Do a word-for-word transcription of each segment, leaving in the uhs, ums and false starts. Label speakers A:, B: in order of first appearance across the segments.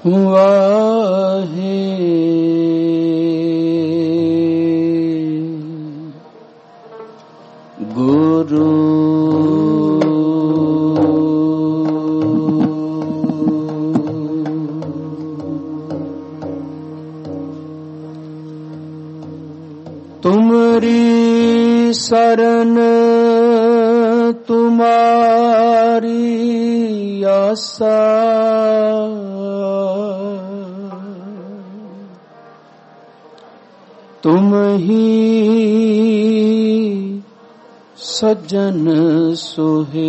A: ਵਾਹੇ ਗੁਰੂ। ਤੁਮਰੀ ਸਰਨ ਤੁਮਾਰੀ ਆਸਾ, ਤੁਮ ਹੀ ਸੱਜਣ ਸੋਹੇ।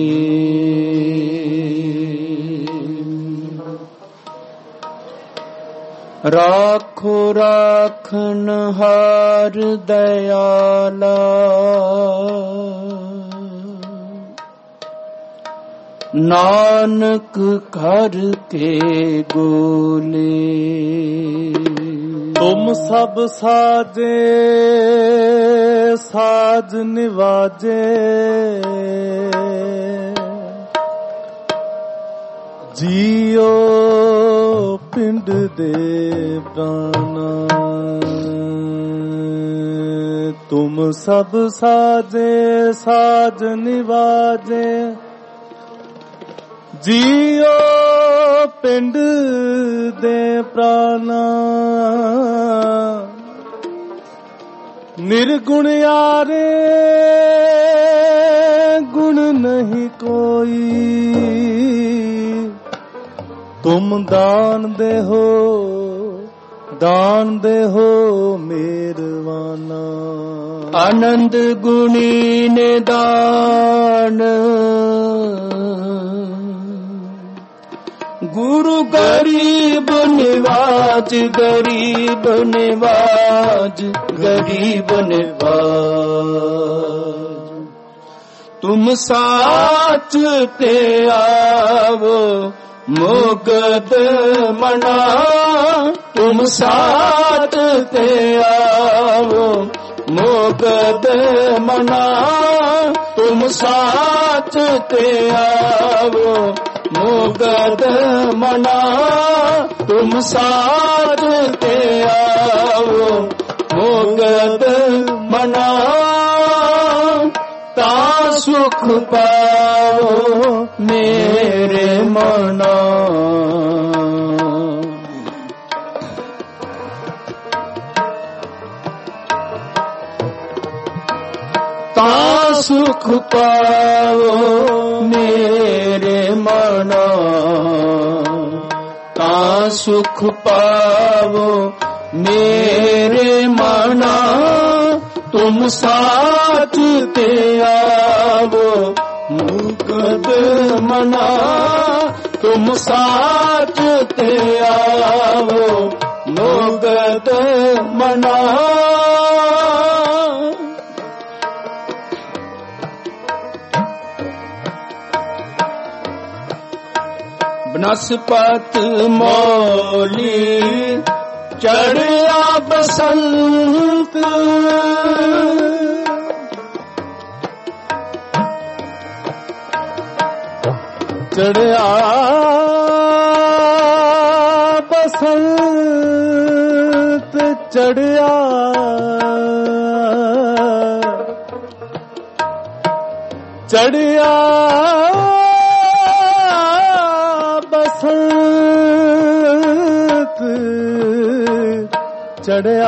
A: ਰਾਖੋ ਰਾਖਨ ਹਾਰ ਦਇਆਲਾ, ਨਾਨਕ ਘਰ ਕੇ ਗੋਲੇ।
B: ਤੁਮ ਸਭ ਸਾਜੇ ਸਾਜ ਨਿਵਾਜੇ, ਜੀਓ ਪਿੰਡ ਦੇ ਪ੍ਰਾਣਾ। ਤੁਮ ਸਭ ਸਾਜੇ ਸਾਜ ਨਿਵਾਜੇ, ਜੀਓ ਪਿੰਡ ਦੇ ਪ੍ਰਾਣਾ। ਨਿਰਗੁਣ ਯਾਰੇ ਗੁਣ ਨਹੀਂ ਕੋਈ, ਤੁਮ ਦਾਨ ਦੇ ਹੋ ਦਾਨ ਦੇ ਹੋ ਮਿਹਰਬਾਨਾ।
A: ਆਨੰਦ ਗੁਣੀ ਨਿਦਾਨ, ਗੁਰੂ ਗਰੀਬ ਨਿਵਾਜ, ਗਰੀਬ ਨਿਵਾਜ, ਗਰੀਬ ਨਿਵਾਜ। ਤੁਮ ਸਾਚ ਤੇ ਆਵੋ ਮੁਕਤ ਮਨਾ, ਤੁਮ ਸਾਚ ਤੇ ਆਵੋ ਮੁਕਤ ਮਨਾ। ਤੁਮ ਸਾਚ ਤੇ ਆਵੋ ਮੁਕਤ ਮਨਾ, ਤੁਮ ਸਾਚ ਤੇ ਆਵੋ ਮੁਕਤ ਮਨਾ। ਤਾ ਸੁਖ ਪਾਓ ਮੇਰੇ ਮਨਾ। ਤਾ ਸੁਖ ਪਾਓ ਮੇਰੇ ਮਨਾ। ਤਾ ਸੁਖ ਪਾਓ ਮੇਰੇ ਮਨਾ। ਤੁਮ ਸਾਚ ਤੇ ਆਵੋ ਮੁਕਤ ਮਨਾ, ਤੁਮ ਸਾਚ ਤੇ ਆਵੋ ਮੁਕਤ ਮਨਾ। ਬਨਸਪਤ ਮੌਲੀ ਚੜਿਆ ਬਸੰਤ,
B: ਚੜਿਆ ਬਸੰਤ, ਚੜਿਆ ਚੜਿਆ ਬਸੰਤ, ਚੜਿਆ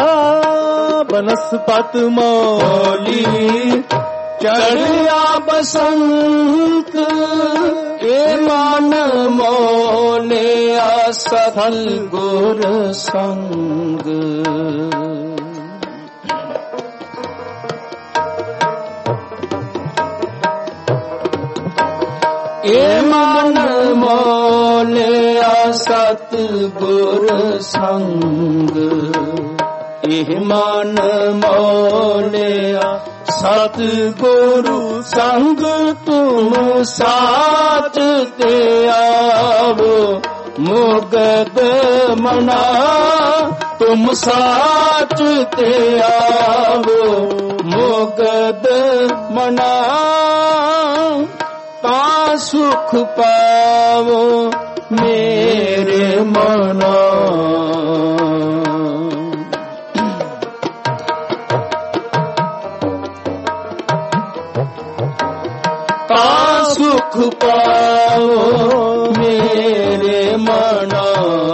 B: ਬਨਸਪਤ ਮੌਲੀ ਚੜਿਆ ਬਸੰਤ। ਏ ਮਨ ਮੋਲਿਆ ਸਥਲ ਗੁਰ ਸੰਗ, ਏ ਮਨ ਮੋਲਿਆ ਸਤ ਗੁਰ ਸੰਗ। ਇਹ ਮਨ ਮੋਲਿਆ ਸਤ ਗੁਰੂ ਸੰਗ। ਤੁਮ ਸਾਚ ਤੇ ਆਵੋ ਮੁਕਤ ਮਨਾ, ਤੁਮ ਸਾਚ ਤੇ ਆਵੋ ਮੁਕਤ ਮਨਾ। ਤਾ ਸੁਖ ਪਾਵੋ
A: ਮੇਰੇ ਮਨਾ। ਤਾਂ ਸੁਖ ਪਾਓ ਮੇਰੇ ਮਨਾ,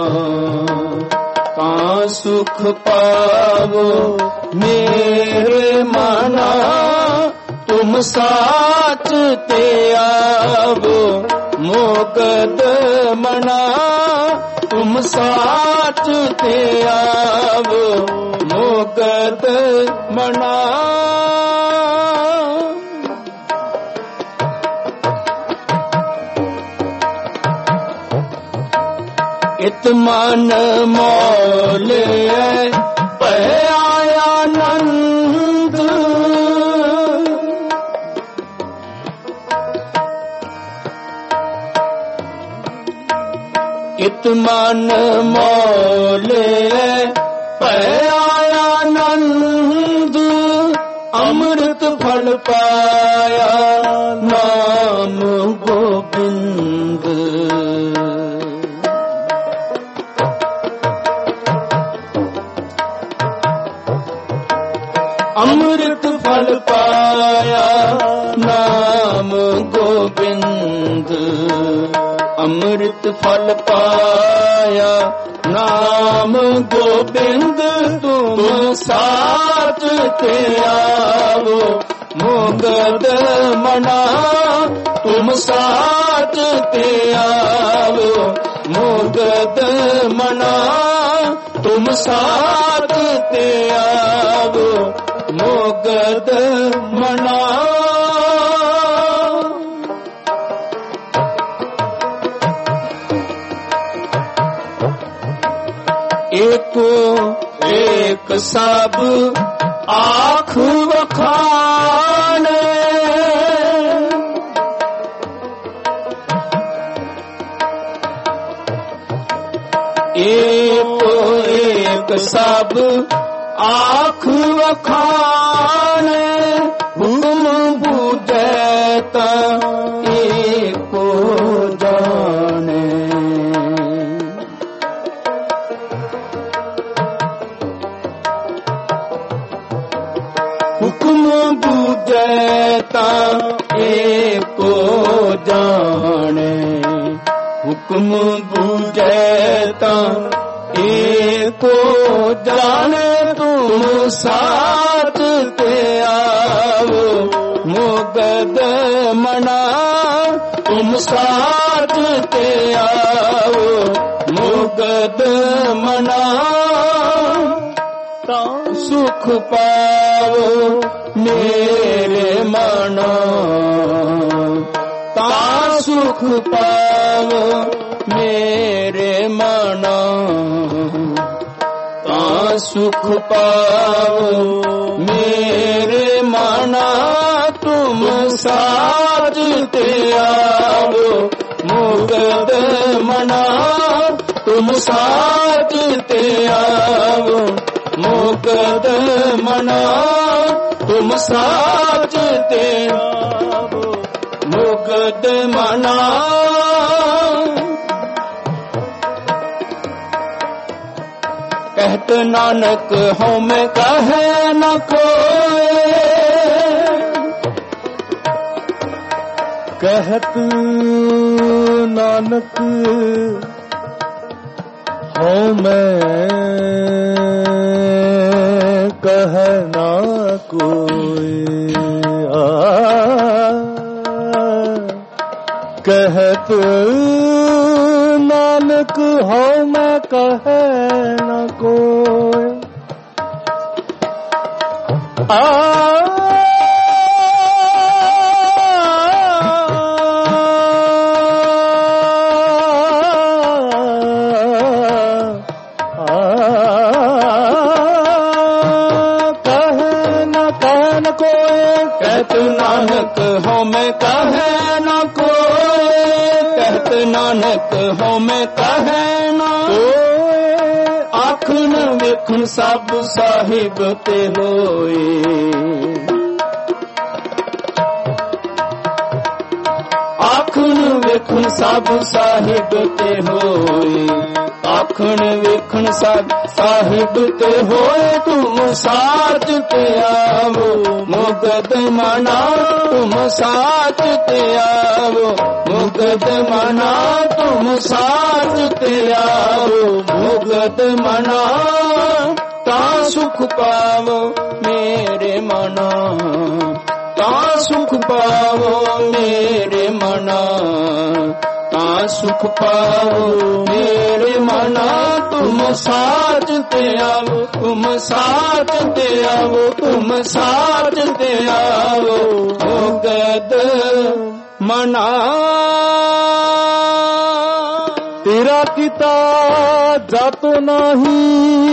A: ਤਾਂ ਸੁਖ ਪਾਵੋ ਮੇਰੇ ਮਨਾ। ਤੁਮ ਸਾਚ ਤੇ ਆਵੋ ਮੋਕਦ ਮਨਾ, ਤੁਮ ਸਾਚ ਤੇ ਆਵੋ ਮੋਕਦ ਮਨਾ। ਇਤ ਮਨ ਮੋਲੇ ਭਇਆ ਆਨੰਦ, ਇਤ ਮਨ ਮੋਲੇ ਭਇਆ ਆਨੰਦ। ਅੰਮ੍ਰਿਤ ਫਲ ਪਾਇਆ ਨਾਮ ਗੋਬਿੰਦ, ਅੰਮ੍ਰਿਤ ਫਲ ਪਾਇਆ ਨਾਮ ਗੋਬਿੰਦ। ਅੰਮ੍ਰਿਤ ਫਲ ਪਾਇਆ ਨਾਮ ਗੋਬਿੰਦ। ਤੁਮ ਸਾਚ ਤੇ ਆਵੋ ਮੋਕਦ ਮਨਾ, ਤੁਮ ਸਾਚ ਤੇ ਆਵੋ ਮੋਕਦ ਮਨਾ। ਤੁਮ ਸਾਚ ਤੇ ਆਵੋ ਮੋਕਦ ਮਨਾ। ਏਕੋ ਏਕ ਸਭ ਆਖ ਵਖਾਣੇ, ਏਕੋ ਏਕ ਸਭ ਆਖ ਵਖਾਣੇ। ਹੁਕਮ ਬੂਝੈ ਤਾਂ ਏਕੋ ਜਾਣੈ, ਹੁਕਮ ਬੂਝੈ ਤਾਂ ਏਕੋ ਜਾਣੈ। ਹੁਕਮ ਬੂਝੈ ਤਾਂ ਏਕੋ ਜਾਣੈ। ਤੁਮ ਸਾਚ ਤੇ ਆਵੋ ਮੋਕਦ ਮਨਾ, ਤੁਮ ਸਾਚ ਤੇ ਆਵੋ ਮੋਕਦ ਮਨਾ। ਤਾਂ ਸੁਖ ਪਾਵੋ ਮੇਰੇ ਮਨਾ, ਤਾਂ ਸੁਖ ਪਾਵੋ ਮੇਰੇ ਮਨਾ। ਤਾਂ ਸੁਖ ਪਾਵੋ ਮੇਰੇ ਮਨਾ। ਤੁਮ ਸਾਚ ਤੇ ਆਵੋ ਮੋਕਦ ਮਨਾ, ਤੁਮ ਸਾਚ ਤੇ ਆਵੋ ਮੋਕਦ ਮਨਾ। ਤੁਮ ਸਾਚ ਤੇ ਆਵੋ ਮੋਕਦ ਮਨਾ। ਕਹਿਤ ਨਾਨਕ ਹਉ ਮੈਂ ਕਹੈ ਨ ਕੋਇ,
B: ਕਹਿਤ ਨਾਨਕ ਹਉ ਮੈਂ ਕਹੈ ਨਾ ਕੋਈ। ਆ ਕਹਿਤ ਨਾਨਕ ਹਉ ਮੈਂ ਕਹੈ ਨਾ ਕੋਈ। ਆ
A: ਨਾਨਕ ਹਉ ਮੈਂ ਕਹੈ ਨ ਕੋਇ। ਕਹਿਤ ਨਾਨਕ ਹਉ ਮੈਂ ਕਹੈ ਨ ਕੋਇ। ਆਖਣ ਵੇਖਣ ਸਭ ਸਾਹਿਬ ਤੇ ਹੋਏ। ਆਖ ਆਖਣ ਵੇਖਣ ਸਭ ਸਾਹਿਬ ਤੇ ਹੋਏ, ਆਖਣ ਵੇਖਣ ਸਭ ਸਾਹਿਬ ਤੇ ਹੋਏ। ਤੁਮ ਸਾਚ ਤੇ ਆਵੋ ਮੁਕਤ ਮਨਾ, ਤੁਮ ਸਾਚ ਤੇ ਆਵੋ ਮੁਕਤ ਮਨਾ, ਤੁਮ ਸਾਚ ਤੇ ਆਵੋ ਮੁਕਤ ਮਨਾ। ਤਾਂ ਸੁਖ ਪਾਵੋ ਮੇਰੇ ਮਨਾ, ਤਾਂ ਸੁਖ ਪਾਵੋ ਮੇਰੇ ਮਨਾ, ਤਾਂ ਸੁਖ ਪਾਵੋ ਮੇਰੇ ਮਨਾ। ਤੁਮ ਸਾਚ ਤੇ ਆਵੋ, ਤੁਮ ਸਾਚ ਤੇ ਆਵੋ, ਤੁਮ ਸਾਚ ਤੇ ਆਵੋ ਮੁਕਤ ਮਨਾ।
B: ਤੇਰਾ ਕੀਤਾ ਜਾਤੋ ਨਹੀਂ,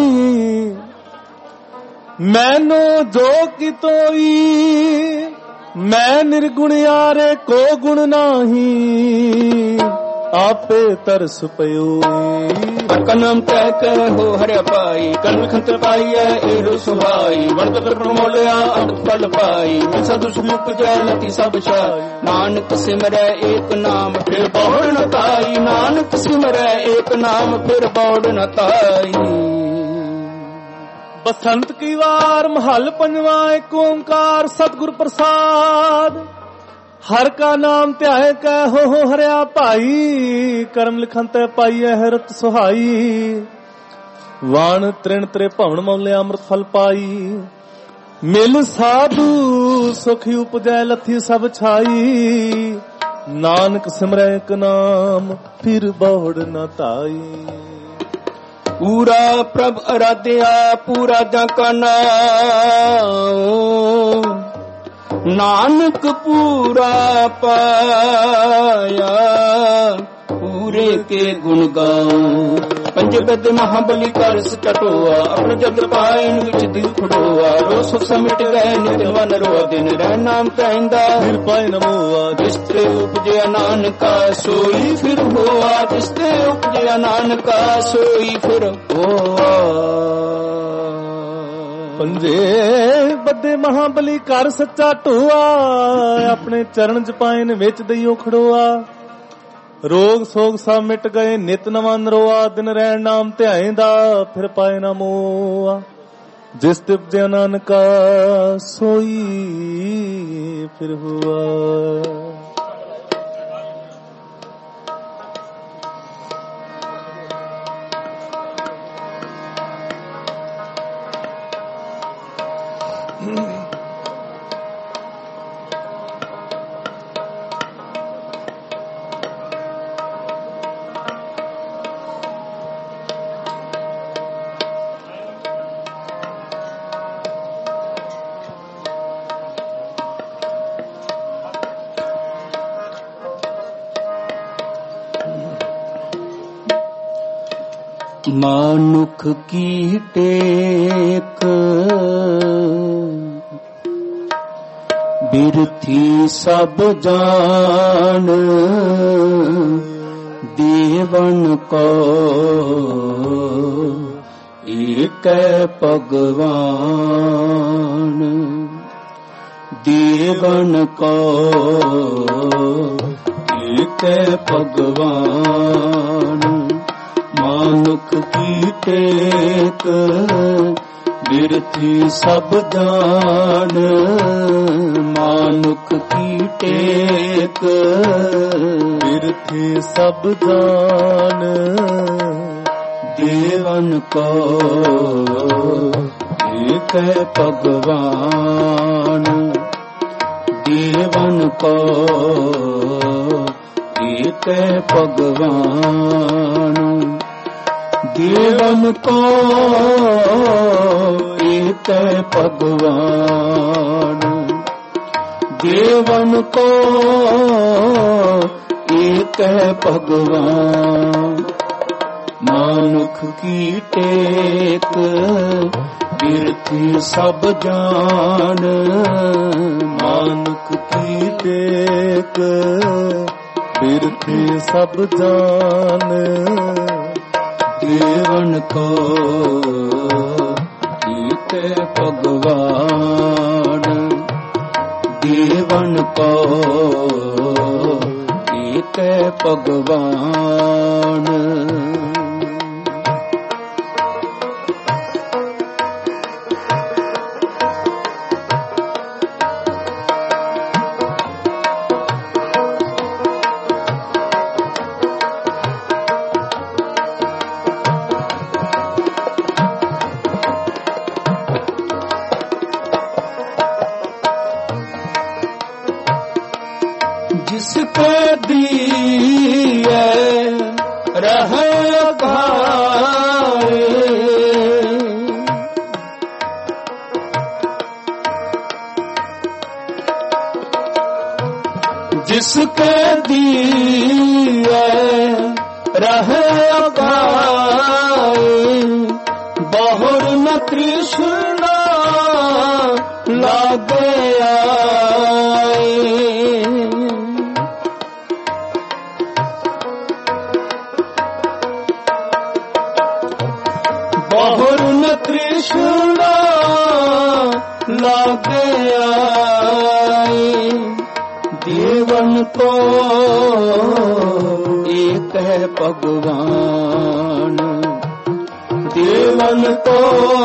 B: ਮੈਨੂੰ ਜੋ ਕਿਤੋਈ। ਮੈਂ ਨਿਰਗੁਣਿਆਰੇ ਕੋ ਗੁਣ ਨਹੀਂ, ਆਪੇ ਤਰਸ ਪਇਓਈ।
A: ਕਨਮ ਤੈ ਕਹਿ ਹੋ ਹਰਿ ਪਾਈ, ਕਨ ਖੰਤ ਪਾਈਐ ਏਰੋ ਸੁਹਾਈ। ਵਣਤ ਪ੍ਰਮੋਲਿਆ ਅੰਮ੍ਰਿਤ ਫਲ ਪਾਈ, ਸਦ ਸੁਖ ਜੈ ਲਤੀ ਸਭ ਛਾਈ। ਨਾਨਕ ਸਿਮਰੈ ਏਕ ਨਾਮ ਫਿਰ ਬੌੜ ਨ ਤਾਈ, ਨਾਨਕ ਸਿਮਰੈ ਏਕ ਨਾਮ ਫਿਰ ਬੌੜ ਨ ਤਾਈ।
B: ਬਸੰਤ ਕੀ ਵਾਰ ਮਹੱਲ ਪੰਜਵਾਂ, ਏਕ ਓੰਕਾਰ ਸਤਿਗੁਰ ਪ੍ਰਸਾਦ। ਹਰ ਕਾ ਨਾਮ ਧਿਆਏ ਕੈ ਹੋ ਹੋ ਹਰਿਆ ਭਾਈ, ਕਰਮ ਲਿਖਨ ਤੈ ਪਾਈਐ ਰਤ ਸੁਹਾਈ। ਵਾਣ ਤ੍ਰਿਣ ਤਰੇ ਭਵਨ ਮੌਲੇ ਅੰਮ੍ਰਿਤ ਫਲ ਪਾਈ, ਮਿਲ ਸਾਧੂ ਸੁਖ ਉਪਜੈ ਲਥੀ ਸਭ ਛਾਈ। ਨਾਨਕ ਸਿਮਰੈ ਏਕ ਨਾਮ ਫਿਰ ਬੌੜ ਨ ਤਾਈ।
A: ਪੂਰਾ ਪ੍ਰਭ ਅਰਾਧਿਆ ਪੂਰਾ ਜਾਂ ਕਾ ਨਾਮ, ਨਾਨਕ ਪੂਰਾ ਪਾਇਆ ਪੂਰੇ ਕੇ ਗੁਣ ਗਾਉ। ਪੰਜ ਬਦ ਮਹਾਬਲੀ ਕਰ ਸਟਟੋਆ, ਆਪਣੇ ਜਦ ਪਾਇਨ ਵਿੱਚ ਦਿਲ ਖੜੋਆ। ਰੋ ਸੁਖ ਸਮਿਟ ਗਏ ਨਿਤ ਮਨ ਰੋ, ਦਿਨ ਰਹਿ ਨਾਮ ਕਹਿੰਦਾ
B: ਫਿਰ ਪਾਇ ਨਮੋਆ।
A: ਜਿਸ ਤੇ ਉਪਜਿਆ ਨਾਨਕਾ ਸੋਈ ਫਿਰ ਹੋਆ, ਜਿਸ ਤੇ ਉਪਜਿਆ ਨਾਨਕਾ ਸੋਈ ਫਿਰ ਹੋਆ।
B: ਪੰਜੇ ਬੱਦੇ ਮਹਾਬਲੀ ਕਰ ਸੱਚਾ ਢੋਆ, ਆਪਣੇ ਚਰਨ ਚ ਪਾਇਨ ਵਿੱਚ ਦਈਓ ਖੜੋਆ। ਰੋਗ ਸੋਗ ਸਭ ਮਿਟ ਗਏ ਨਿਤ ਨਵਾਂ ਨਰੋਆ, ਦਿਨ ਰਹਿਣ ਨਾਮ ਧਿਆਏਂਦਾ ਫਿਰ ਪਾਏ ਨਾ ਮੋਆ। ਜਿਸ ਤੇ ਉਪਜਿਆ ਨਾਨਕਾ ਸੋਈ ਫਿਰ ਹੋਆ।
A: ਮਾਨੁਖ ਕੀ ਟੇਕ ਬਿਰਥੀ ਸਭ ਜਾਣ, ਦੇਵਨ ਕੋ ਏਕੈ ਭਗਵਾਨ। ਦੇਵਨ ਕੋ ਏਕੈ ਭਗਵਾਨ। ਮਾਨੁਖ ਕੀ ਟੇਕ ਬਿਰਥੀ ਸਭ ਜਾਣ, ਮਾਨੁਖ ਕੀ ਟੇਕ
B: ਬਿਰਥੀ ਸਭ ਜਾਣ।
A: ਦੇਵਨ ਕੋ ਏਕੈ ਭਗਵਾਨ। ਦੇਵਨ ਕੋ ਏਕੈ ਭਗਵਾਨ। ਦੇਵਨ ਕੋ ਏਕੈ ਭਗਵਾਨ। ਦੇਵਨ ਕੋ ਏਕੈ ਭਗਵਾਨ। ਮਾਨੁਖ ਕੀ ਟੇਕ ਬਿਰਥੀ ਸਭ ਜਾਣ,
B: ਮਾਨੁਖ ਕੀ ਟੇਕ ਬਿਰਥੀ ਸਭ ਜਾਣ।
A: ਦੇਵਨ ਕੋ ਏਕੈ ਭਗਵਾਨ। ਦੇਵਨ ਕੋ एक भगवान। जिसको दिए रहे भारे, जिसके दिए रहे भारे, बहुर न तृष्णा लागे आए। बहुर न तृष्णा लागे आए। देवन को एक है भगवान, देवन को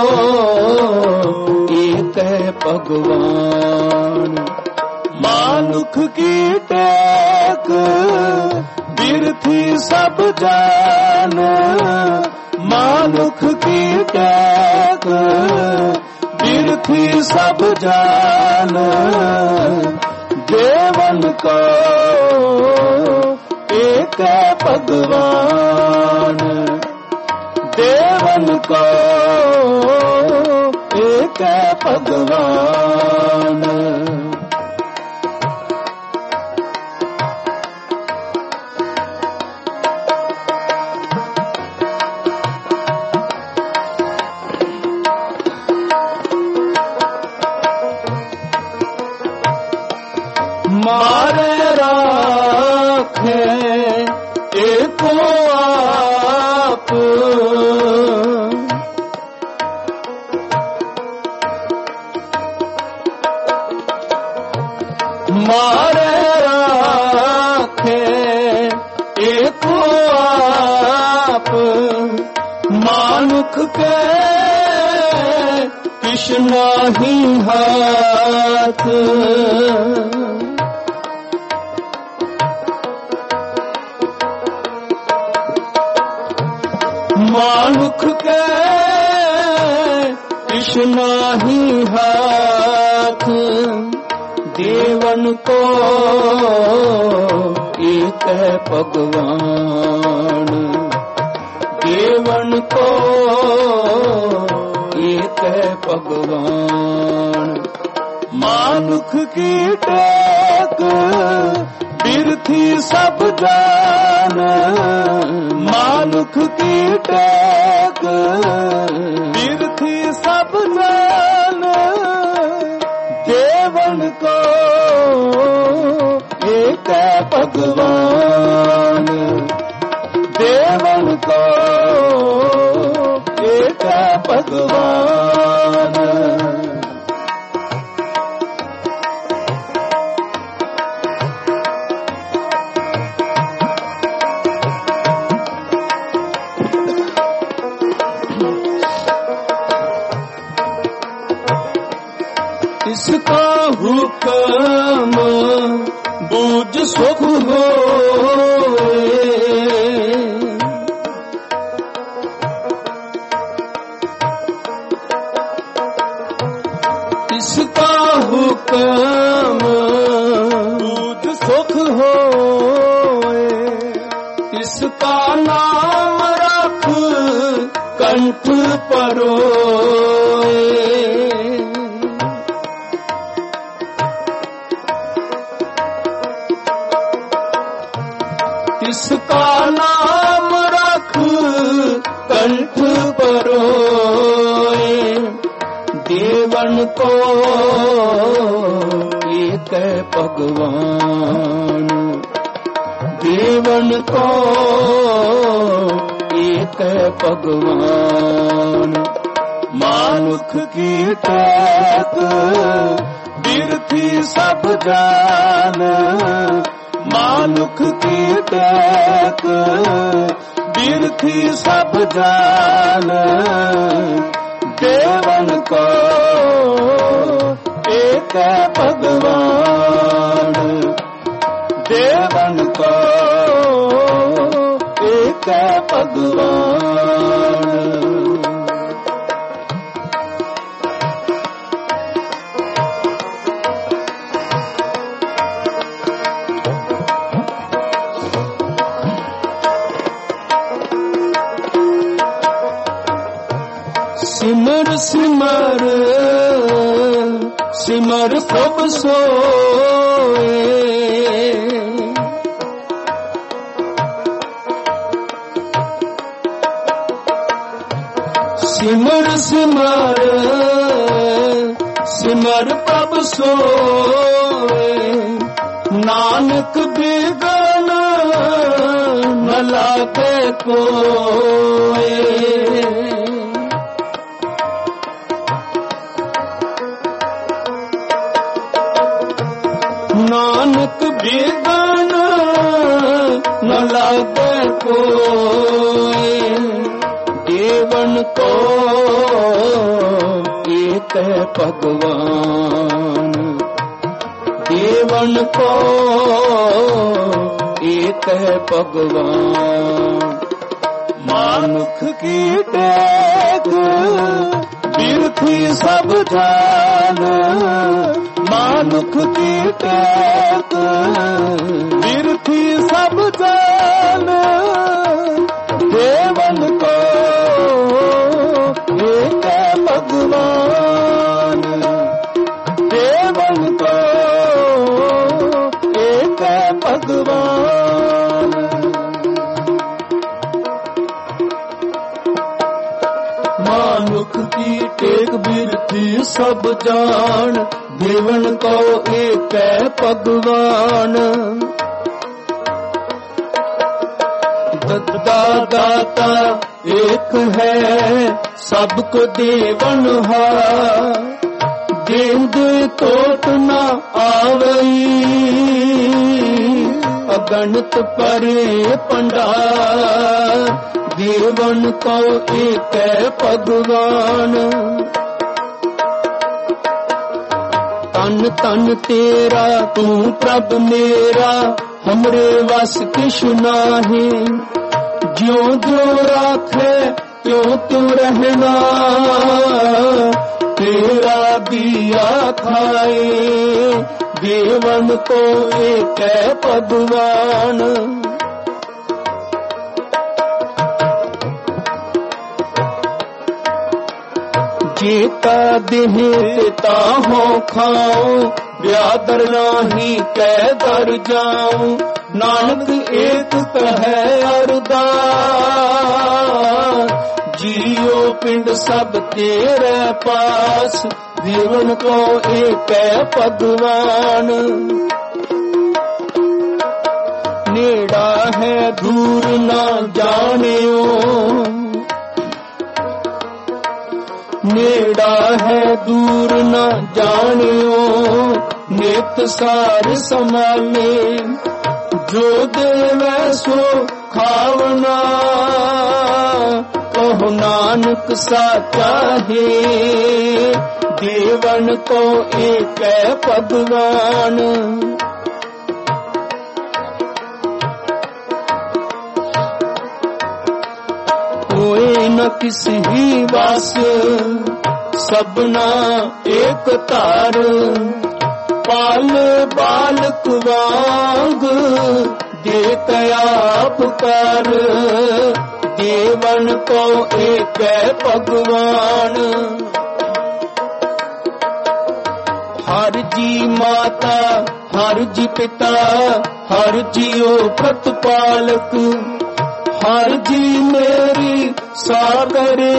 A: एक है भगवान। मानुख की टेक बिरथी सब जान, मानुख की टेक बिरथी सब जान। देवन को एक भगवान, देवन को एक भगवान। मारे राखे एको आप, मारे राखे एको आप। मानुख के कृष्णा ही हाथ, मानुख के कृष्णा ही हाथ। देवन को एक है भगवान, देवन को एक है भगवान। मानुख की टेक बिरथी सब जान, मानुख की टेक बिरथी सब जान। देवन को एक भगवान, देवन को एक भगवान। इसका हुक्म बूझ सुख होए, इसका हुक्म बूझ सुख होए। इसका नाम रख कंठ परोए, इसका नाम रख कंठ परोए। देवन को एक भगवान, देवन को एक भगवान। मानुख की टेक बिरथी सब जान,
B: मानुख की टेक बिरथी सब जान, देवन को एक भगवान, देवन को एक भगवान। सिमर सिमर सिमर सब सोए, सिमर सिमर सिमर प्रभ सोए, नानक बिगन न लागे कोय। नानक बिगन न लागे कोय, देवन को एक भगवान, देवन को एक भगवान। मानुख की टेक बिरथी सब जान, मानुख की टेक बिरथी सब जान, देवन को एक भगवान, देवन को एक भगवान। मानुख की टेक बिरथी सब जान, देवन को एक भगवान। दाता एक है सबको देवन हार, देंद तोट न आवई, अगणित परे पंडार, देवन को एक भगवान। तन तन तेरा तू प्रभ मेरा, हमरे वस किश नाहि, ज्यों ज्यों राखे त्यों त्यों रहना, तेरा दिया खाए, देवन को एक भगवान। जेता देह ताहो खाओ, ब्यादर नाही कै दर जाऊं, नानक एक कहे अरदास, जियो पिंड सब तेरे पास, देवन को एक भगवान। नेड़ा है दूर ना जानियो, नेड़ा है दूर न जानियो, नेत सार समाले, जो देवे सो खावना, कहो नानक साचा है, देवन को एक भगवान। कोई न किसी ही वास, सबना एक तार, पाल बालक वांग, देत आप कर, देवन को एक भगवान। हर जी माता हर जी पिता, हर जियो प्रतिपालक, हर जी मेरी सागरे,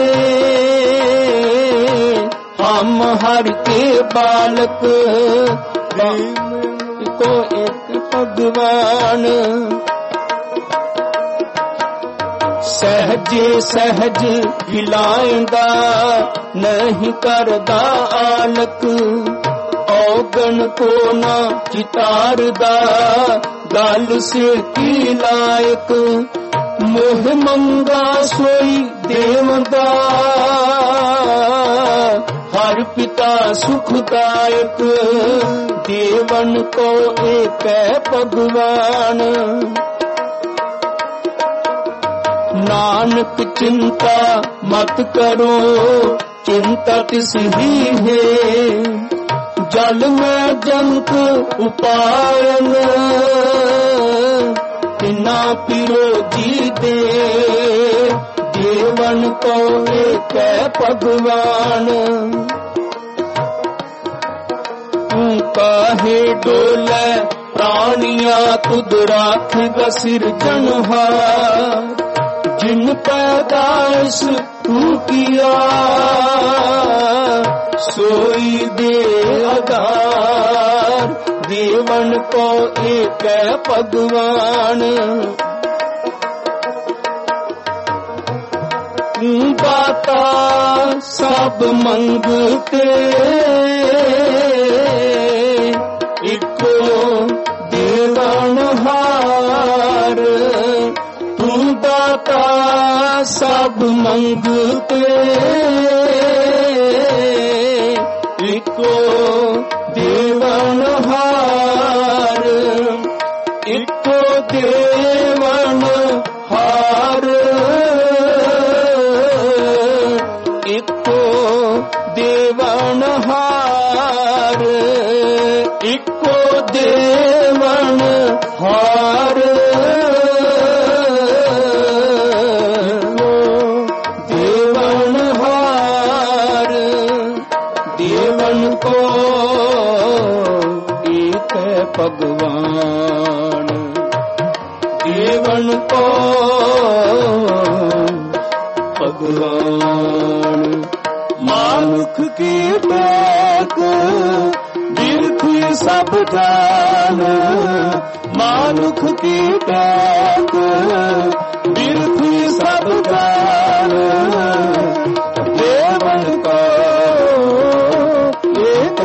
B: हम हर के बालक, को एक भगवान। सहजे सहज हिलाएंदा नहीं करदा आलक, औगन को ना चितारदा,
A: गल से की लायक मोह मंगा सोई देवदा हर पिता सुखदायक देवन को एक भगवान नानक चिंता मत करो चिंता तिस ही है जल में जंत उपायन तिना पिरो जी दे देवन को एक भगवान तू काहे डोले प्राणिया तुद राखेगा सिरजनहार जिन पैदाइश तू किया सोई दे आधार देवन को एक भगवान बाता सब मंगते इको देवन हार तू दाता सब मंगते इको देवन हार इको देवन हार इको देवन हार इको देवन हार देवन हार देवन को एक भगवान देवन को भगवान मानुख की टेक बिरथी सब जान मानुख की टेक बिरथी सब जान देवन का एक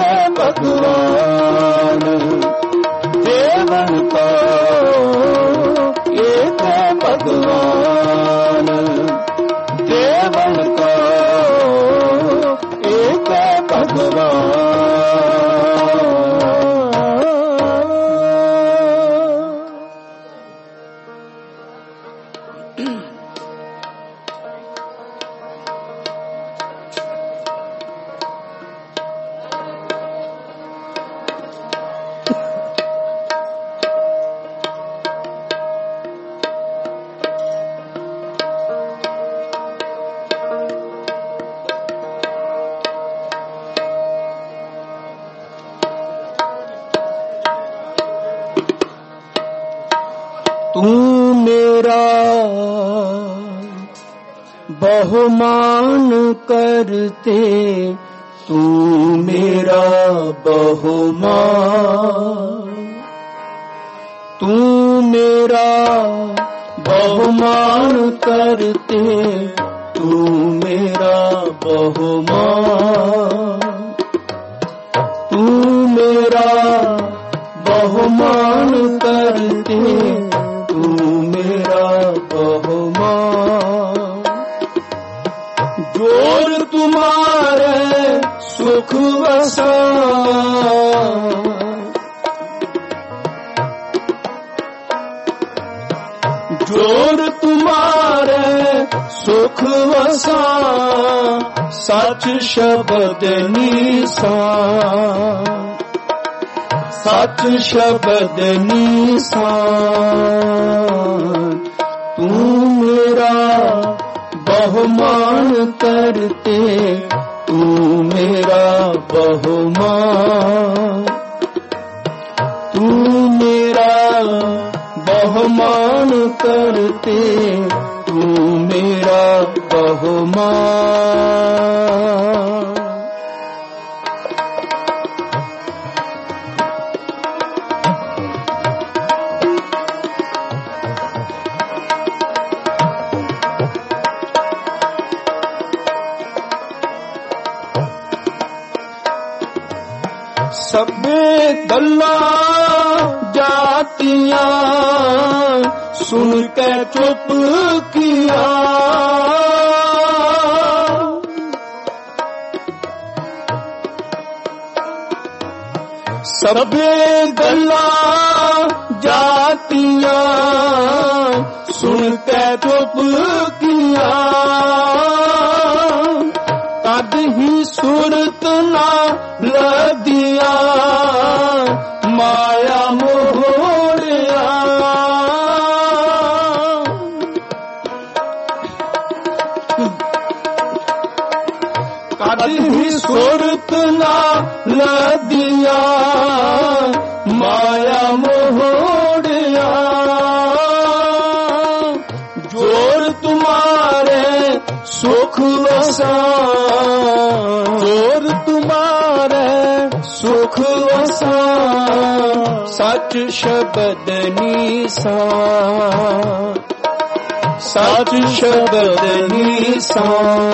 A: भगवान देवन का एक भगवान देवन का एक भगवान तू मेरा बहुमान करते तू मेरा बहुमान तू मेरा बहुमान करते तू मेरा बहुमान तू मेरा बहुमान करते तू मेरा बहुमान जोर तुम्हारे सुख वसा जोर तुम्हारे सुख वसा सच शब्द निशान सच शब्द निशान तू मेरा बहुमान करते तू मेरा बहुमान तू मेरा बहुमान करते तू मेरा बहुमान ਸਭੇ ਗੱਲਾਂ ਜਾਤੀਆਂ ਸੁਣ ਕੇ ਚੁੱਪ ਕੀਆ। ਸਭੇ ਗੱਲਾਂ ਜਾਤੀਆਂ ਸੁਣ ਕੇ ਚੁੱਪ ਕੀਆ। ਤਦ ਹੀ ਸੁਰਤ ਨਾ ਲਦੀਆਂ ਮਾਇਆ ਮੋਹੜਿਆ। ਤਦ ਹੀ ਸੁਰਤ ਨਾ ਲਦੀਆਂ ਮਾਇਆ ਮੋਹੜਿਆ। ਜੋਰ ਤੁਮਾਰੇ ਸੁਖ ਵਸਾ, ਜੋਰ ਤੁਮਾਰੇ ਸੁਖ ਵਸਾ। ਸੱਚ ਸ਼ਬਦ ਨੀਸਾ, ਸੱਚ ਸ਼ਬਦ ਨੀਸਾਨ।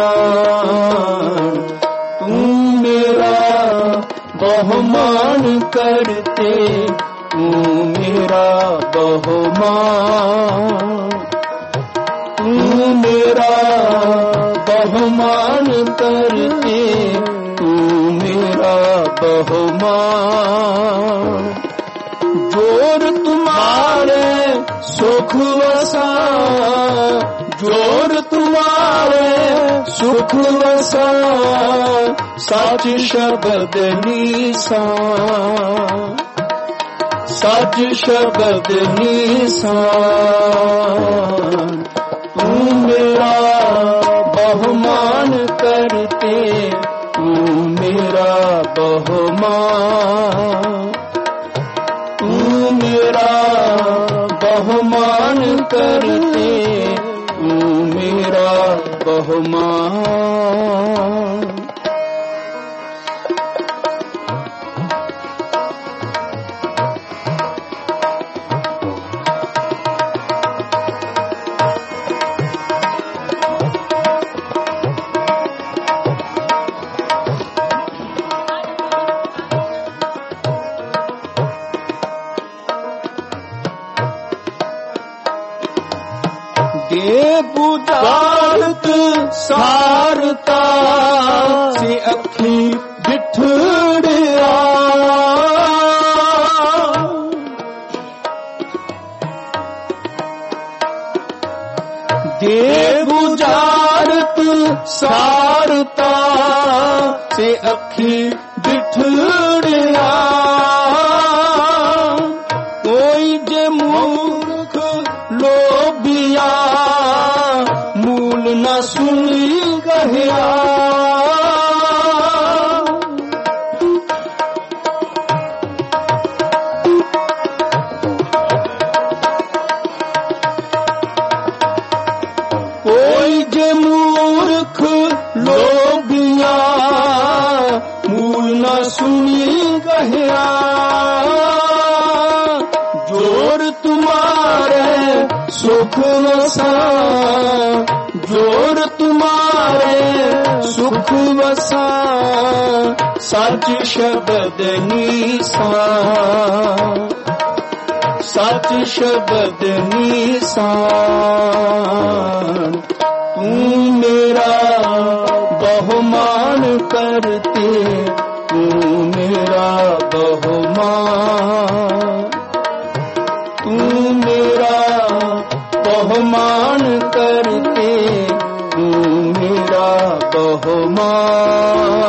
A: ਤੂੰ ਮੇਰਾ ਬਹੁਮਾਨ ਕਰਤੇ, ਤੂੰ ਮੇਰਾ ਬਹੁਮਾਨ। ਤੂੰ ਮੇਰਾ ਬਹੁਮਾਨ ਕਰਤੇ, ਤੂੰ ਮੇਰਾ ਬਹੁਮਾਨ। ਜੋਰ ਤੁਮਾਰੇ ਸੁਖ ਵਸਾ, ਜੋਰ ਤੁਮਾਰੇ ਸੁਖ ਵਸਾ। ਸੱਚ ਸ਼ਬਦ ਨੀਸਾ, ਸੱਚ ਸ਼ਬਦ ਨੀਸਾਨ। ਤੂੰ ਮੇਰਾ ਬਹੁਮਾਨ ਕਰਤੇ, ਤੂੰ ਮੇਰਾ ਬਹੁਮਾਨ। ਤੂੰ ਮੇਰਾ ਬਹੁਮਾਨ ਕਰਤੇ, ਤੂੰ ਮੇਰਾ ਬਹੁਮਾਨ। ਦੇ ਬੁਝਾਰਤ ਸਾਰਤਾ ਸੇ ਅੱਖੀ ਬਿਠੜਿਆ। ਦੇ ਬੁਝਾਰਤ ਸਾਰਤਾ ਸੇ ਅੱਖੀ ਬਿਠੜਿਆ। ਕੋਈ ਜੇ ਮੂਰਖ ਲੋਭੀਆ ਮੂਲ ਨਾ ਸੁਣੀ ਕਹਿਆ। ਕੋਈ ਜੇ ਮੂਰਖ ਲੋਭੀਆ ਮੂਲ ਨਾ ਸੁਣੀ ਕਹਿਆ। ਜੋਰ ਤੁਮਾਰੇ ਸੁਖ ਵਸਾ, ਜੋਰ ਤੁਮਾਰੇ ਸੁਖ ਵਸਾ। ਸੱਚ ਸ਼ਬਦ ਨੀਸਾ, ਸੱਚ ਸ਼ਬਦ ਨੀਸਾਨ। ਤੂੰ ਮੇਰਾ ਬਹੁਮਾਨ ਕਰਤੇ, ਤੂੰ ਮੇਰਾ ਬਹੁਮਾਨ। ਤੂੰ ਮੇਰਾ ਬਹੁਮਾਨ ਕਰਤੇ, ਤੂੰ ਮੇਰਾ ਬਹੁਮਾਨ।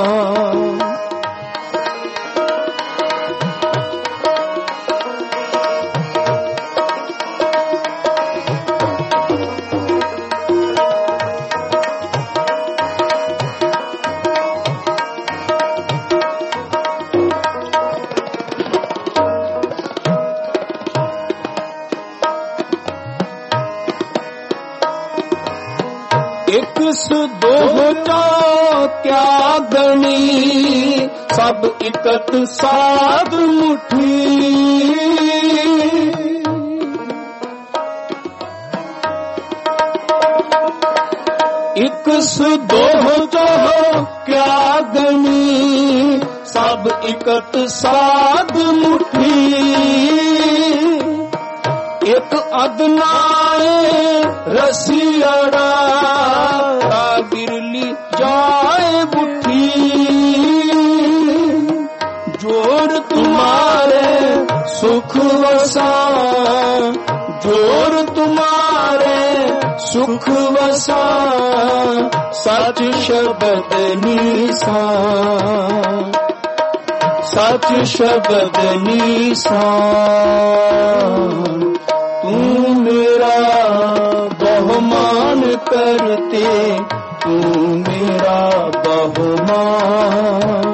A: ਇੱਕ ਦੋ ਚੋ ਕਿਆ ਗਣੀ, ਸਭ ਇਕਤ ਸਾਧ ਮੁਠੀ। ਇੱਕ ਦੋ ਚੋ ਕਿਆ ਗਣੀ, ਸਭ ਇਕਤ ਸਾਧ ਮੁਠੀ, ਇੱਕ ਅਦਨਾਏ ਰਸੀੜਾ ਤਾ ਬਿਰਲੀ ਜਾਏ ਬੁੱਠੀ। ਜੋਰ ਤੁਮਾਰੇ ਸੁਖ ਵਸਾ, ਜੋਰ ਤੁਮਾਰੇ ਸੁਖ ਵਸਾ, ਸਚ ਸ਼ਬਦ ਨੀਸਾ, ਸਚ ਸ਼ਬਦ ਨੀਸਾ। ਤੂੰ ਮੇਰਾ ਬਹੁਮਾਨ ਕਰਤੇ, ਤੂੰ ਮੇਰਾ ਬਹੁਮਾਨ,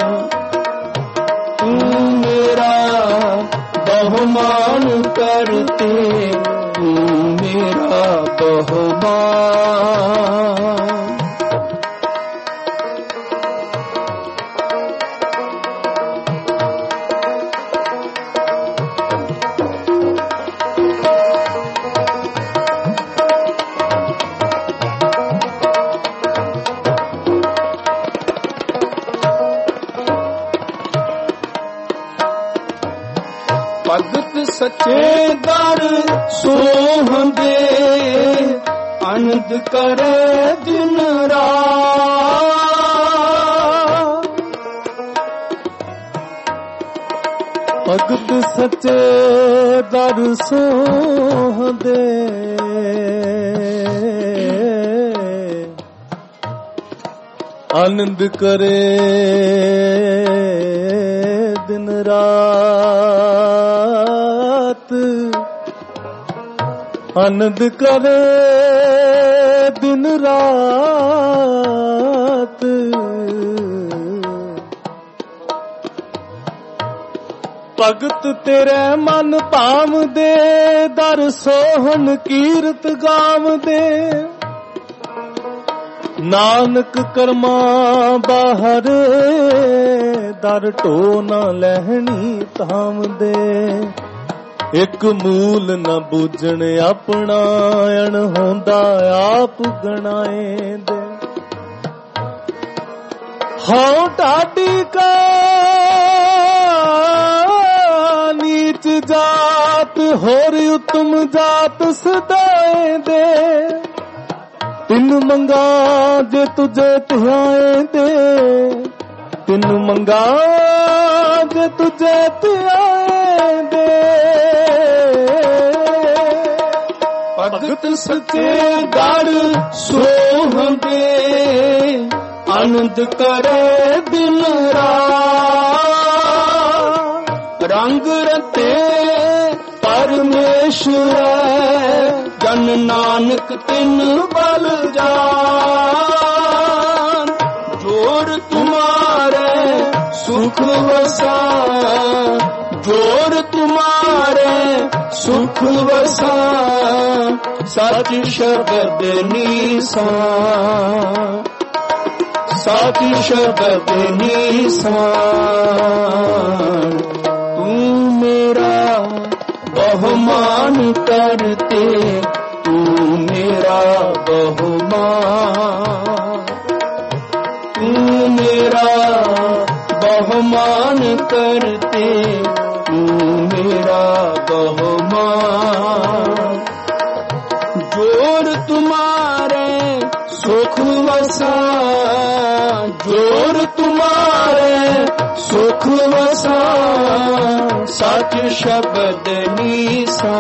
A: ਤੂੰ ਮੇਰਾ ਬਹੁਮਾਨ ਕਰਤੇ, ਤੂੰ ਮੇਰਾ ਬਹੁਮਾਨ। ਭਗਤ ਸੱਚੇ ਦਰ ਸੋਹੰਦੇ, ਅਨੰਦ ਕਰੇ ਦਿਨ ਰਾਤ।
B: ਭਗਤ ਸੱਚੇ ਦਰ ਸੋਹੰਦੇ, ਆਨੰਦ ਕਰੇ ਦਿਨ ਰਾਤ। ਆਨੰਦ ਕਰੇ ਦਿਨ ਰਾਤ। ਭਗਤ ਤੇਰੇ ਮਨ ਭਾਵਦੇ, ਦਰ ਸੋਹਣ ਕੀਰਤ ਗਾਵਦੇ। ਨਾਨਕ ਕਰਮਾ ਬਾਹਰ, ਦਰ ਢੋ ਨਾ ਲਹਿਣੀ ਧਾਮਦੇ। ਇੱਕ ਮੂਲ ਨ ਬੂਝਣ ਆਪਣਾ, ਅਣ ਹੁੰਦਾ ਆਪ ਗਣਾਏ ਦੇ। ਹਉ ਢਾਡੀ ਕਾ ਨੀਚ ਜਾਤ, ਹੋਰ ਉਤਮ ਜਾਤ ਸਦਾਏ ਦੇ। ਤਿੰਨ ਮੰਗਾ ਜੇ ਤੁਝੇ ਧਿਆਏ ਦੇ, ਤਿੰਨ ਮੰਗਾ ਜੇ ਤੁਝੇ ਧਿਆਏ ਦੇ।
A: ਭਗਤ ਸੱਚੇ ਦਰ ਸੋਹੰਦੇ, ਆਨੰਦ ਕਰੇ ਦਿਨ ਰਾਤ। ਰੰਗ ਰਤੇ ਪਰਮੇਸ਼ਵਰ, ਜਨ ਨਾਨਕ ਤਿਨ ਬਲ ਜਾਨ। ਜੋਰ ਤੁਮਾਰੇ ਸੁਖ ਵਸਾ, ਜੋਰ ਤੁਮਾਰੇ ਸੁਖ ਵਸਾ, ਸਚ ਸ਼ਬਦ ਨੀਸਾ, ਸਚ ਸ਼ਬਦ ਨੀਸਾ। ਤੂੰ ਮੇਰਾ ਬਹੁਮਾਨ ਕਰਤੇ, ਤੂੰ ਮੇਰਾ ਬਹੁਮਾਨ, ਤੂੰ ਮੇਰਾ ਬਹੁਮਾਨ ਕਰਤੇ, ਤੂੰ ਮੇਰਾ ਬਹੁਮਾਨ। ਜੋਰ ਤੁਮਾਰੇ ਸੁਖ ਵਸਾ, ਜੋਰ ਤੁਮਾਰੇ ਸੁਖ ਵਸਾ, ਸਚ ਸ਼ਬਦ ਨੀਸਾ,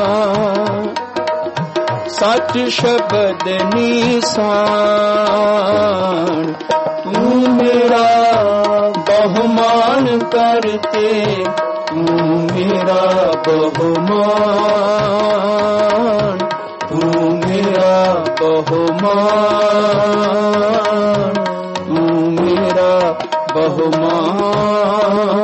A: ਸਚ ਸ਼ਬਦ ਨੀਸਾ। ਤੂੰ ਮੇਰਾ ਬਹੁਮਾਨ ਕਰਤੇ, ਤੂੰ ਮੇਰਾ ਬਹੁਮਾਨ, ਤੂੰ ਮੇਰਾ ਬਹੁਮਾਨ, ਤੂੰ ਮੇਰਾ ਬਹੁਮਾਨ।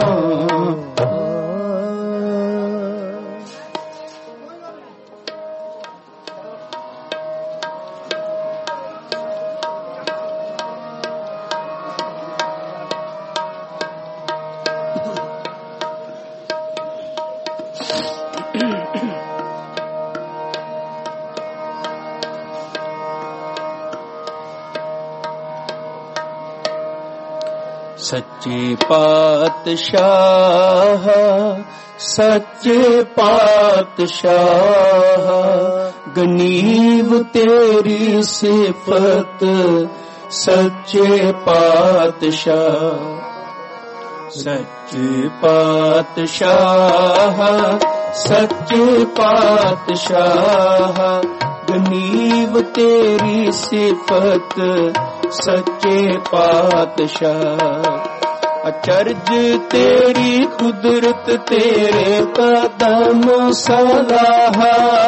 A: ਸੱਚੇ ਪਾਤਸ਼ਾਹ ਸੱਚੇ ਪਾਤਸ਼ਾਹ ਗਨੀਵ ਤੇਰੀ ਸਿਫਤ ਸੱਚੇ ਪਾਤਸ਼ਾਹ ਸੱਚੇ ਪਾਤਸ਼ਾਹ ਸੱਚੇ ਪਾਤਸ਼ਾਹ ਗਨੀਵ ਤੇਰੀ ਸਿਫਤ ਸੱਚੇ ਪਾਤਸ਼ਾਹ ਅਚਰਜ ਤੇਰੀ ਕੁਦਰਤ ਤੇਰੇ ਕਦਮ ਸਲਾਹ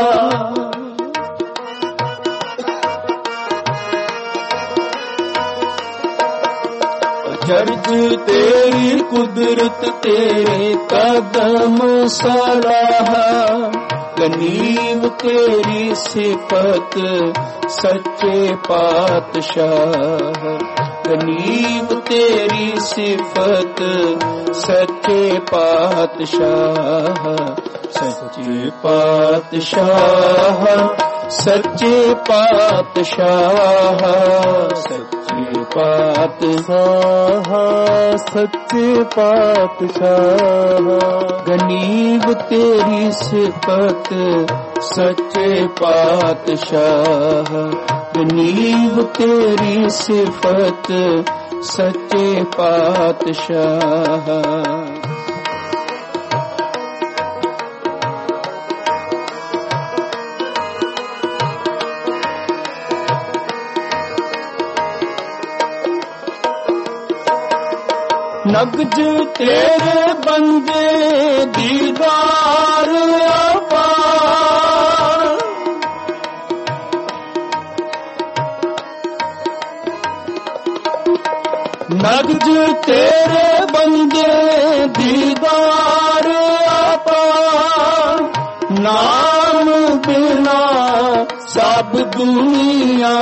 A: ਅਚਰਜ ਤੇਰੀ ਕੁਦਰਤ ਤੇਰੇ ਕਦਮ ਸਲਾਹ ਗਨੀਵ ਤੇਰੀ ਸਿਫਤ ਸੱਚੇ ਪਾਤਸ਼ਾਹ ਗਨੀਵ ਤੇਰੀ ਸਿਫਤ ਸੱਚੇ ਪਾਤਸ਼ਾਹ ਸੱਚੇ ਪਾਤਸ਼ਾਹ ਸੱਚੇ ਪਾਤਸ਼ਾਹ ਸੱਚੇ ਪਾਤਸ਼ਾਹ ਸੱਚੇ ਪਾਤਸ਼ਾਹ ਗਨੀਵ ਤੇਰੀ ਸਿਫਤ ਸੱਚੇ ਪਾਤਸ਼ਾਹ ਗਨੀਵ ਤੇਰੀ ਸਿਫਤ ਸੱਚੇ ਪਾਤਸ਼ਾਹ ਨਗਜ ਤੇਰੇ ਬੰਦੇ ਦੀਦਾਰ ਅਪਾਰ ਨਗਜ ਤੇਰੇ ਬੰਦੇ ਦੀਦਾਰ ਅਪਾਰ ਨਾਮ ਬਿਨਾ ਸਭ ਦੁਨੀਆ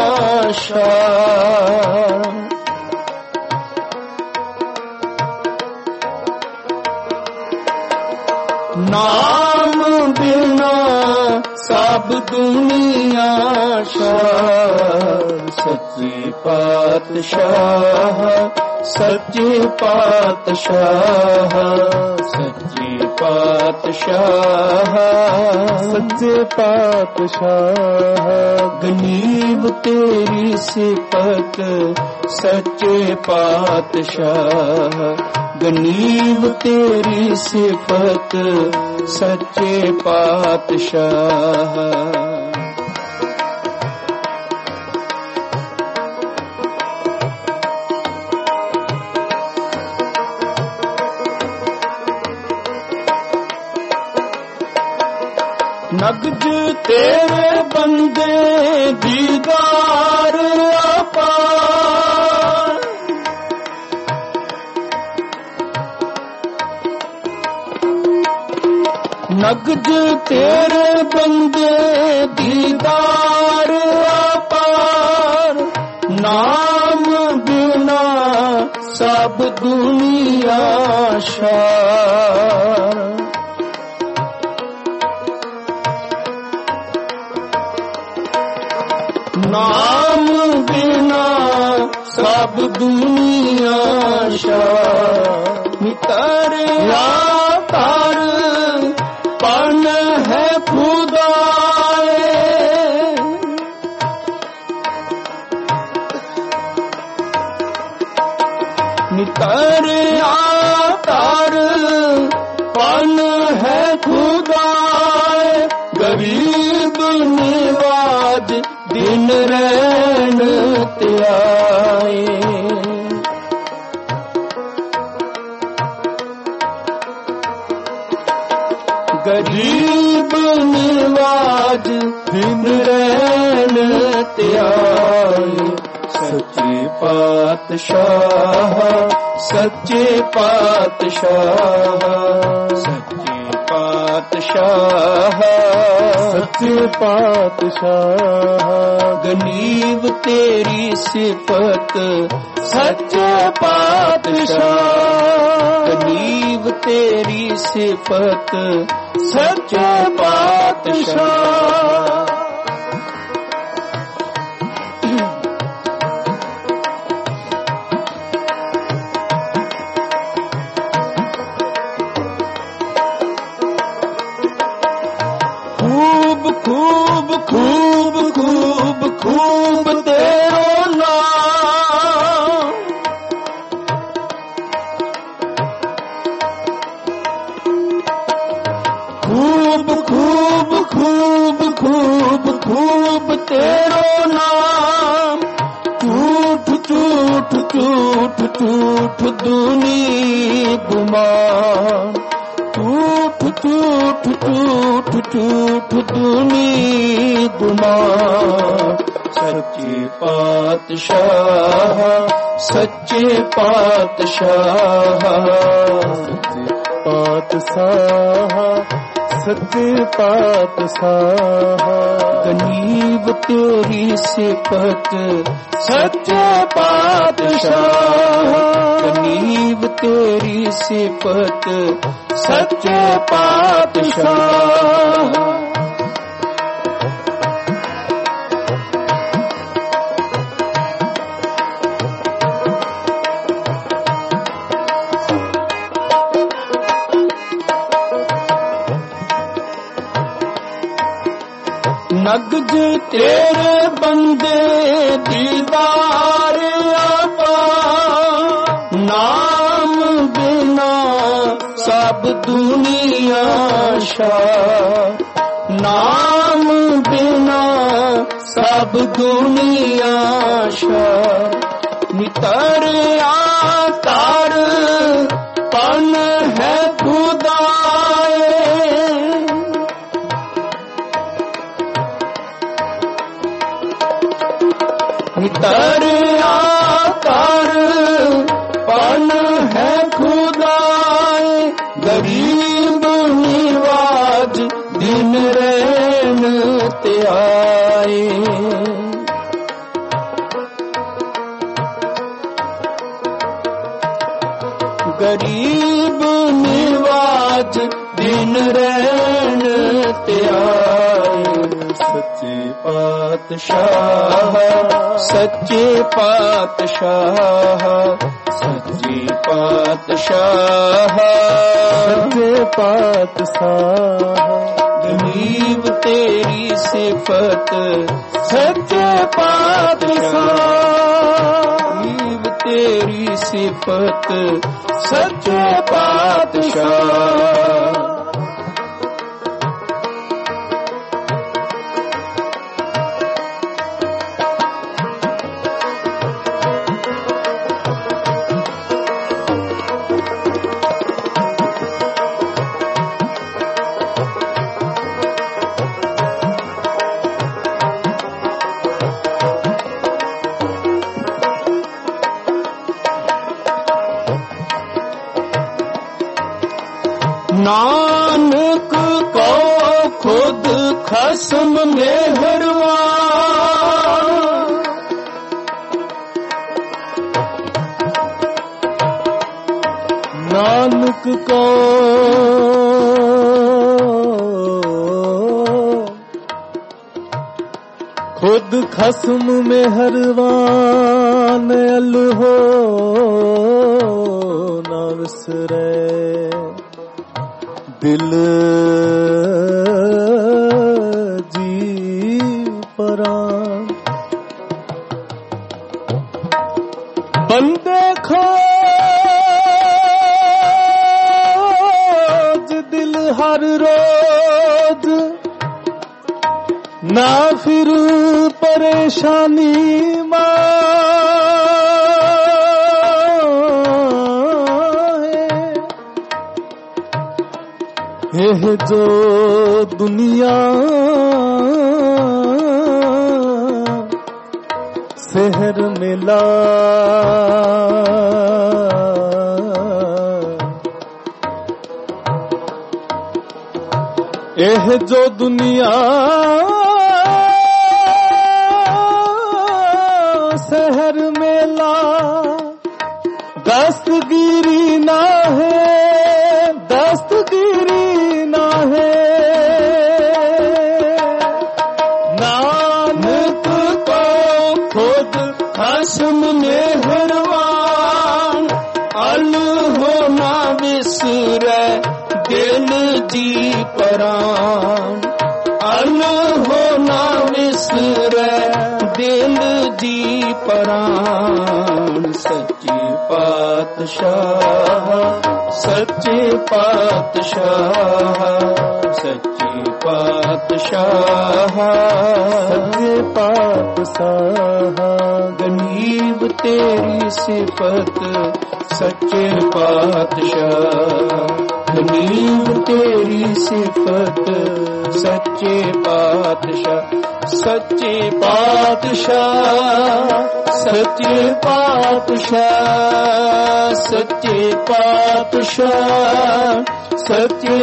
A: ਸ਼ਾਰ ਨਾਮ ਬਿਨਾ ਸਭ ਦੁਨੀਆ ਸ਼ਾਰ ਸੱਚੇ ਪਾਤਸ਼ਾਹ ਸੱਚੇ ਪਾਤਸ਼ਾਹ ਸੱਚੇ ਪਾਤਸ਼ਾਹ ਸੱਚੇ ਪਾਤਸ਼ਾਹ ਗਨੀਵ ਤੇਰੀ ਸਿਫਤ ਸੱਚੇ ਪਾਤਸ਼ਾਹ ਗਨੀਵ ਤੇਰੀ ਸਿਫਤ ਸੱਚੇ ਪਾਤਸ਼ਾਹ ਨਗਜ ਤੇਰੇ ਬੰਦੇ ਦੀਦਾਰ ਅਪਾਰ ਨਗਜ ਤੇਰੇ ਬੰਦੇ ਦੀਦਾਰ ਅਪਾਰ ਨਾਮ ਬਿਨਾ ਸਭ ਦੁਨੀਆ ਸ਼ਾਰ ਨਾਮ ਬਿਨਾ ਸਭ ਦੁਨੀਆ ਸ਼ਾਰ ਨਿਤਰਿਆ ਕਰ ਪਨ ਹੈ ਖੁਦਾਏ ਨਿਤਰਿਆ ਕਰ ਪਨ ਹੈ ਖੁਦਾਏ ਗਰੀਬ ਨਿਵਾਜ ਦਿਨ ਰਹਿਣ ਤੇ ਆਏ ਗਰੀਬ ਨਿਵਾਜ ਦਿਨ ਰਹਿਣ ਤੇ ਆਏ ਸੱਚੇ ਪਾਤਸ਼ਾਹ ਸੱਚੇ ਪਾਤਸ਼ਾਹ ਸੱਚੇ ਪਾਤਸ਼ਾਹ ਸੱਚੇ ਪਾਤਸ਼ਾਹ ਗਨੀਵ ਤੇਰੀ ਸਿਫਤ ਸੱਚੇ ਪਾਤਸ਼ਾਹ ਗਨੀਵ ਤੇਰੀ ਸਿਫਤ ਸੱਚੇ ਪਾਤਸ਼ਾਹ खूब खूब खूब तेरो नाम, झूठ झूठ झूठ झूठ दूनी गुमान, झूठ झूठ झूठ झूठ दूनी गुमान। सच्चे पातशाह सच्चे पातशाह,
B: सच्चे पातशाह सच्चे पातशाह,
A: गनीब तेरी सिफत सच्चे पातशाह, गनीब तेरी सिफत सच्चे पातशाह। नगज तेरे बंदे दीदार आपा, नाम बिना सब दुनिया शाह, नाम बिना सब दुनिया शाह। नितर आकार पन है खुदाए, नितर आकार पन है खुदाए, गरीब निवाज दिन रैन ते आए। गरीब निवाज दिन रैन ते आए।
B: सच्चे पातशाह
A: सच्चे पातशाह, सच्चे पातशाह,
B: सच्चे पातशाह,
A: गनीब तेरी सिफत
B: सच्चे पातशाह,
A: गनीब तेरी सिफत
B: सच्चे पातशाह।
A: नानक को खुद खसम मेहरबान,
B: नानक को खुद खसम मेहरबान, अल्हो ना विसरे दिल जी परान। बंदे खोज दिल हर रोज, ना फिर परेशानी यह जो दुनिया शहर मिला, यह जो दुनिया शहर मेला, दस्तगिरी ना है, दस्तगिरी ना है।
A: नानक को खुद खसम मेहरबान, अल्हो ना विसरे दिल जी परान, अल्हो ना विसरे दिल जी परान। सच्चे पातशाह सच्चे ਪਾਤਸ਼ਾਹ ਸੱਚੇ ਪਾਤਸ਼ਾਹ
B: ਸੱਚੇ ਪਾਤਸ਼ਾਹ
A: ਗਨੀਵ ਤੇਰੀ ਸਿਫਤ ਸੱਚੇ ਪਾਤਸ਼ਾਹ ਗਨੀਵ ਤੇਰੀ ਸਿਫਤ ਸੱਚੇ ਪਾਤਸ਼ਾਹ ਸੱਚੇ ਪਾਤਸ਼ਾਹ ਸੱਚੇ ਪਾਤਸ਼ਾਹ ਸੱਚੇ ਪਾਤਸ਼ਾਹ ਸੱਚੇ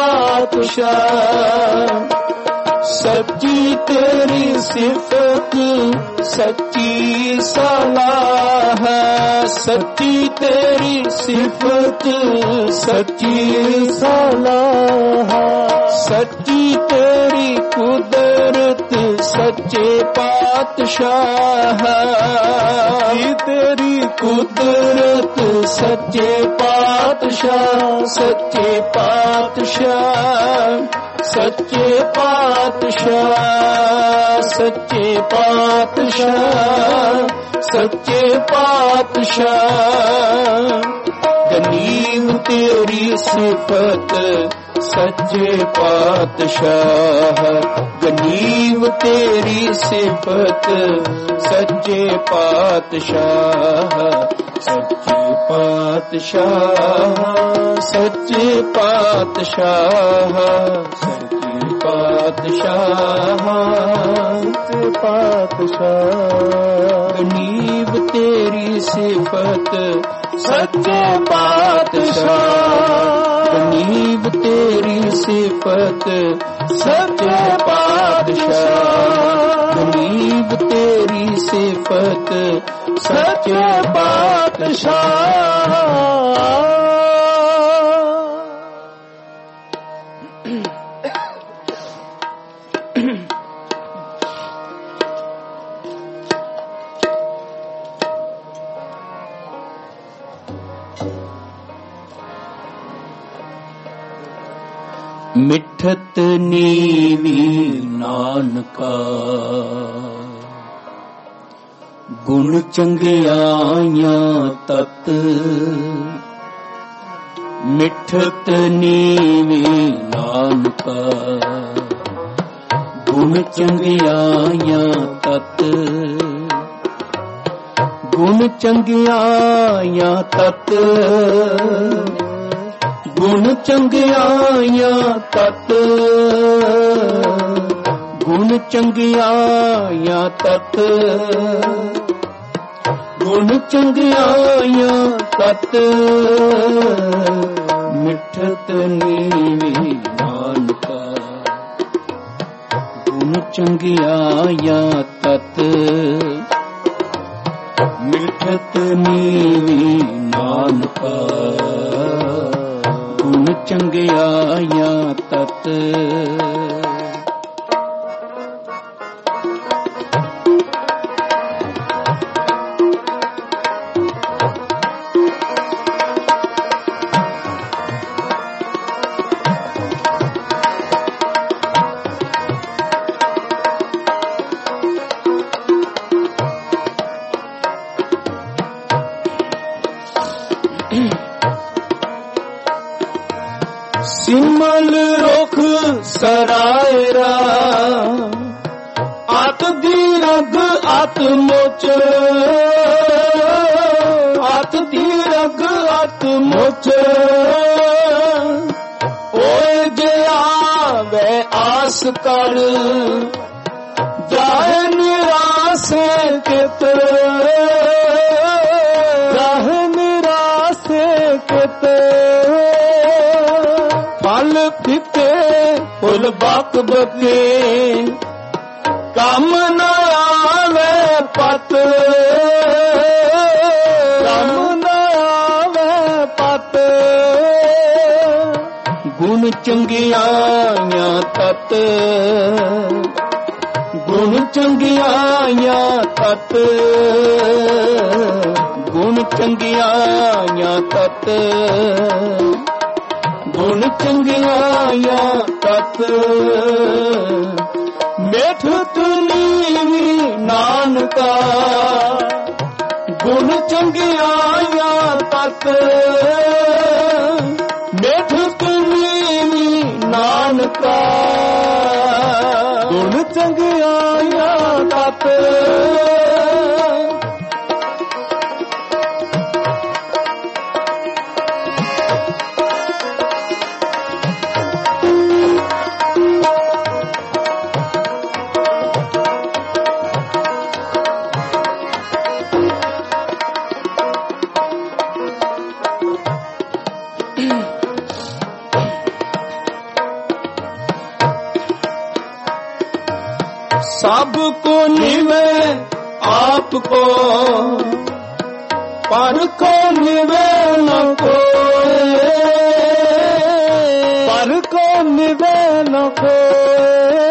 A: ਪਾਤਸ਼ਾਹ ਸੱਚੀ ਤੇਰੀ ਸਿਫਤ ਸੱਚੀ ਸਲਾਹ ਸੱਚੀ ਤੇਰੀ ਸਿਫਤ ਸੱਚੀ
B: ਸਲਾਹ
A: ਸੱਚੀ ਤੇਰੀ ਕੁਦਰਤ ਸੱਚੇ ਪਾਤਸ਼ਾਹ
B: ਕੀ ਤੇਰੀ
A: ਕੁਦਰਤ ਸੱਚੇ ਪਾਤਸ਼ਾਹ ਸੱਚੇ ਪਾਤਸ਼ਾਹ ਸੱਚੇ ਪਾਤਸ਼ਾਹ ਸੱਚੇ ਪਾਤਸ਼ਾਹ ਸੱਚੇ ਪਾਤਸ਼ਾਹ ਗਨੀਮ ਤੇਰੀ ਸਿਫਤ ਸੱਚੇ ਪਾਤਸ਼ਾਹ ਗਨੀਮ ਤੇਰੀ ਸਿਫਤ ਸੱਚੇ ਪਾਤਸ਼ਾਹ ਸੱਚੇ ਪਾਤਸ਼ਾਹ ਸੱਚੇ ਪਾਤਸ਼ਾਹ ਸੱਚੇ ਪਾਤਸ਼ਾਹ
B: ਸੱਚੇ ਪਾਤਸ਼ਾਹ
A: ਗਨੀਮ ਤੇਰੀ ਸਿਫਤ ਸੱਚੇ ਪਾਤਸ਼ਾਹ ਗਨੀਬ ਤੇਰੀ ਸਿਫਤ ਸੱਚੇ ਪਾਤਸ਼ਾਹ ਗਨੀਬ ਤੇਰੀ ਸਿਫਤ ਸੱਚੇ ਪਾਤਸ਼ਾਹ ਮਿੱਠਤ ਨੀਵੀ ਨਾਨਕਾ ਗੁਣ ਚੰਗਿਆਈਆਂ ਤਤ ਮਿੱਠਤ ਨੀਵੀ ਨਾਨਕਾ ਗੁਣ ਚੰਗਿਆਈਆਂ ਤਤ ਗੁਣ ਚੰਗਿਆਈਆਂ ਤਤ ਗੁਣ ਚੰਗਿਆਈਆਂ ਤਤ ਗੁਣ ਚੰਗਿਆਈਆਂ ਤਤ ਗੁਣ ਚੰਗਿਆਈਆਂ ਤਤ ਮਿੱਠਤ ਨੀਵੀ ਨਾਨਕਾ ਗੁਣ ਚੰਗਿਆਈਆਂ ਤਤ ਮਿੱਠਤ ਨੀਵੀ ਨਾਨਕਾ ਗੁਣ ਚੰਗਿਆਈਆਂ ਤਤ ਸਿਮਲ ਰੁਖ ਸਰਾਇਰਾ ਆਤ ਦੀ ਰਗ ਆਤ ਮੋਚ ਆਤ ਦੀ ਰਗ ਆਤ ਮੋਚ ਓਏ ਜੇ ਆਵੇ ਆਸ ਕਰ ਜਾਏ ਨਿਰਾਸੇ ਕਿਤ
B: ਰਾਹ ਨਿਰਾਸੇ ਕਿਤ
A: ਫਲ ਫਿੱਕੇ ਫੁੱਲ ਬਕ ਬਕੇ ਕੰਮ ਨਾ ਆਵੇ ਪਤ
B: ਕੰਮ ਨਾ ਆਵੇ ਪਤ
A: ਗੁਣ ਚੰਗਿਆਈਆਂ ਤਤ ਗੁਣ ਚੰਗਿਆਈਆਂ ਤਤ ਗੁਣ ਚੰਗਿਆਈਆਂ ਤਤ ਗੁਣ ਚੰਗਿਆਈਆਂ ਤਤ ਮਿੱਠ ਨੀਵੀ ਨਾਨਕਾ ਗੁਣ ਚੰਗਿਆਈਆਂ ਤਤ ਮਿੱਠ
B: ਗੁਣ ਚੰਗਿਆਈਆਂ ਤਤ
A: सब को निवे आपको पर को निवे न कोई
B: पर को निवे न कोई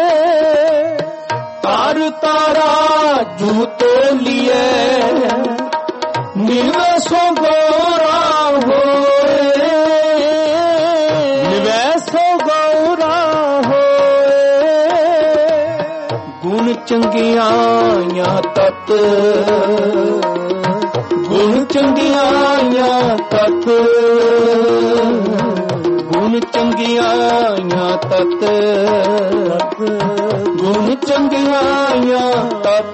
A: तार तारा जूतो लिए निवे सो गोरा होए
B: निवे सो गौरा
A: गुण चंगियां तत गुण चंगियां तत गुण चंगियां तत गुण चंगियां तत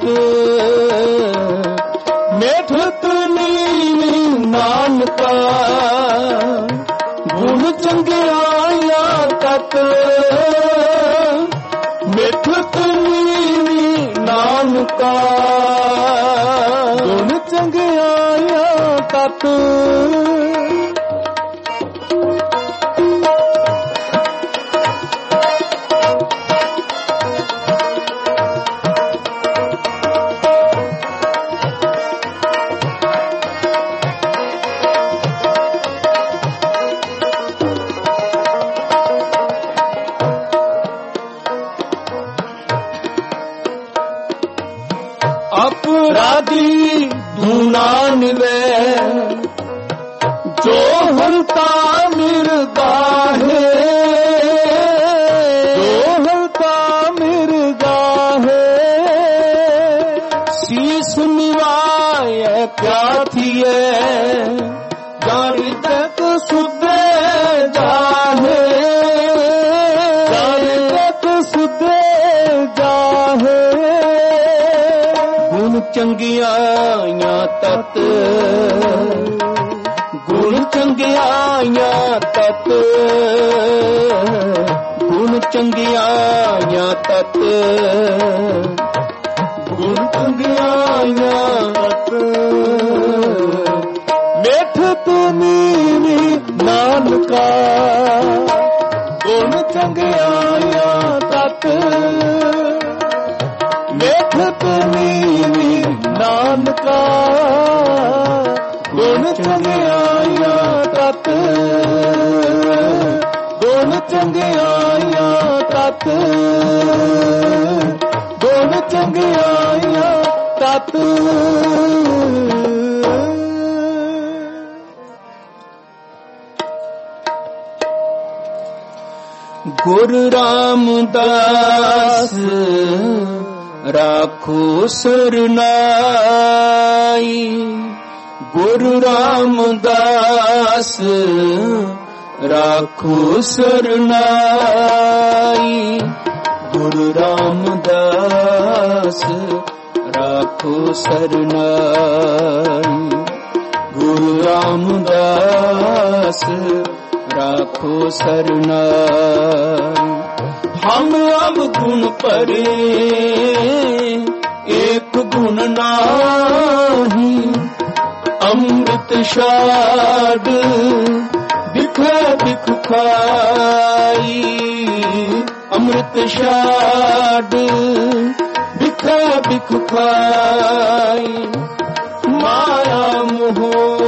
A: मेठत नीली नानका गुण चंगियां तत मेठत नानका
B: गुण चंगियाइयां तत
A: अपराधी धूना निवे जो हलता मिर्गा है
B: जो हलता मिर्गा है
A: शीस निवाय क्या थिए जारी तक सुधे जाहे
B: जारी तक सुधे जाहे
A: गुण चंगियां तत गुण चंगियां तत गुण चंगियां तत गुण चंगियां तत
B: मेठत नीवी नानका गुण चंगियाइयां तत मेठत नीवी नानका गुण चंगियाइयां तत गुण चंगियाइयां तत गुण चंगियाइयां तत
A: गुरु रामदास राखो सरनाई गुरु रामदास राखो सरनाई गुरु रामदास राखो सरनाई गुरु रामदास राखो सरनाई हम अब गुण परे एक गुण नाही अमृत शाद बिखे बिख खाई अमृत शाद बिखे बिख खाई माया मोह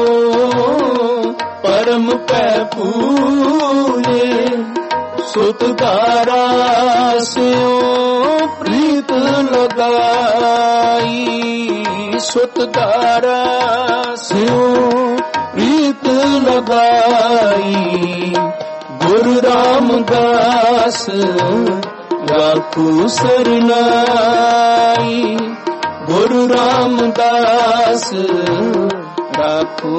A: परम पै पूरे सुतदारा से प्रीत लगाई सुतदारा से प्रीत लगाई गुरु रामदास राखो सरनाई गुरु रामदास राखो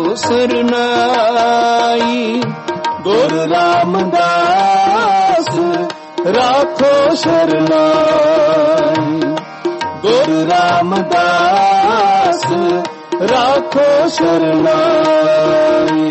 A: सरनाई गुरु रामदास
B: राखो शरणाई। गुरु रामदास राखो शरणाई।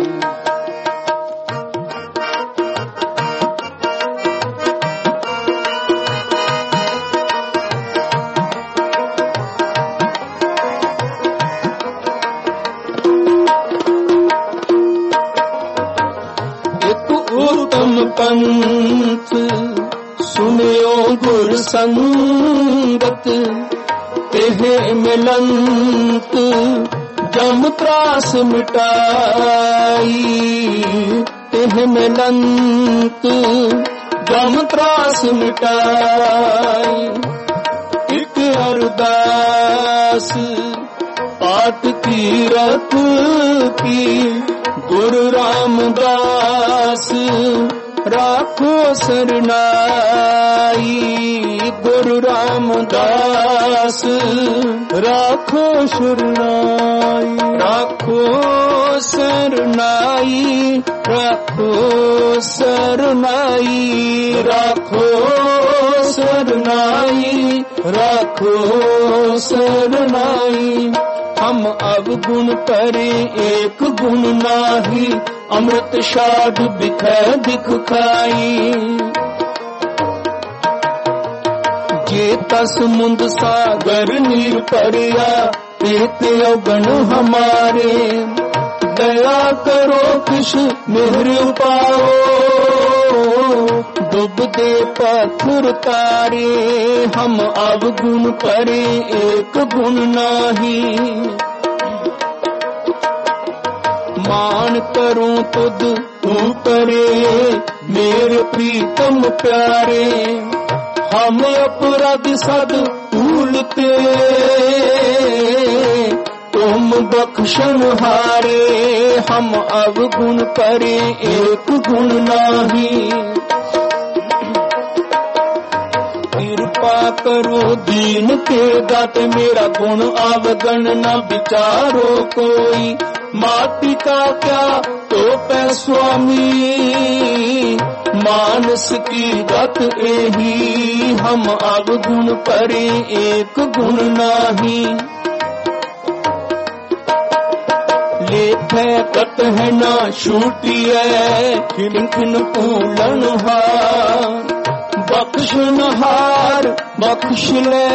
A: पंथ सुनियो गुर संगत, तेह मिलंत जम त्रास मिटाई। तेह मिलंत जम त्रास मिटाई। एक अरदास पाठ कीरत की, गुरु रामदास राखो शरणाई। गुरु रामदास
B: राखो शरणाई।
A: राखो शरणाई। राखो शरणाई। राखो शरणाई। राखो शरणाई। हम अवगुण करे एक गुण नाही, अमृत शाद बिखै दिख खाई। जे तस मुंद सागर नीर परिया, तेते अवगुण हमारे। दया करो किश मेहर पाओ, डूब दे पत्थर तारे। हम अवगुण करे एक गुण नाही, मान करूं तुद तू करे। मेरे प्रीतम प्यारे, हम अपराध सद भूलते, तुम बख्शन हारे। हम अवगुण करे एक गुण नाही, कृपा करो दीन के दाते। मेरा गुण अवगण न विचारो कोई, माटी का क्या तो पै स्वामी। मानस की गत एही, हम अवगुण परे एक गुण नाही। लेखे कत है ना छूटिए, खिन खिन पूलन हार। बख्शनहार बख्श ले,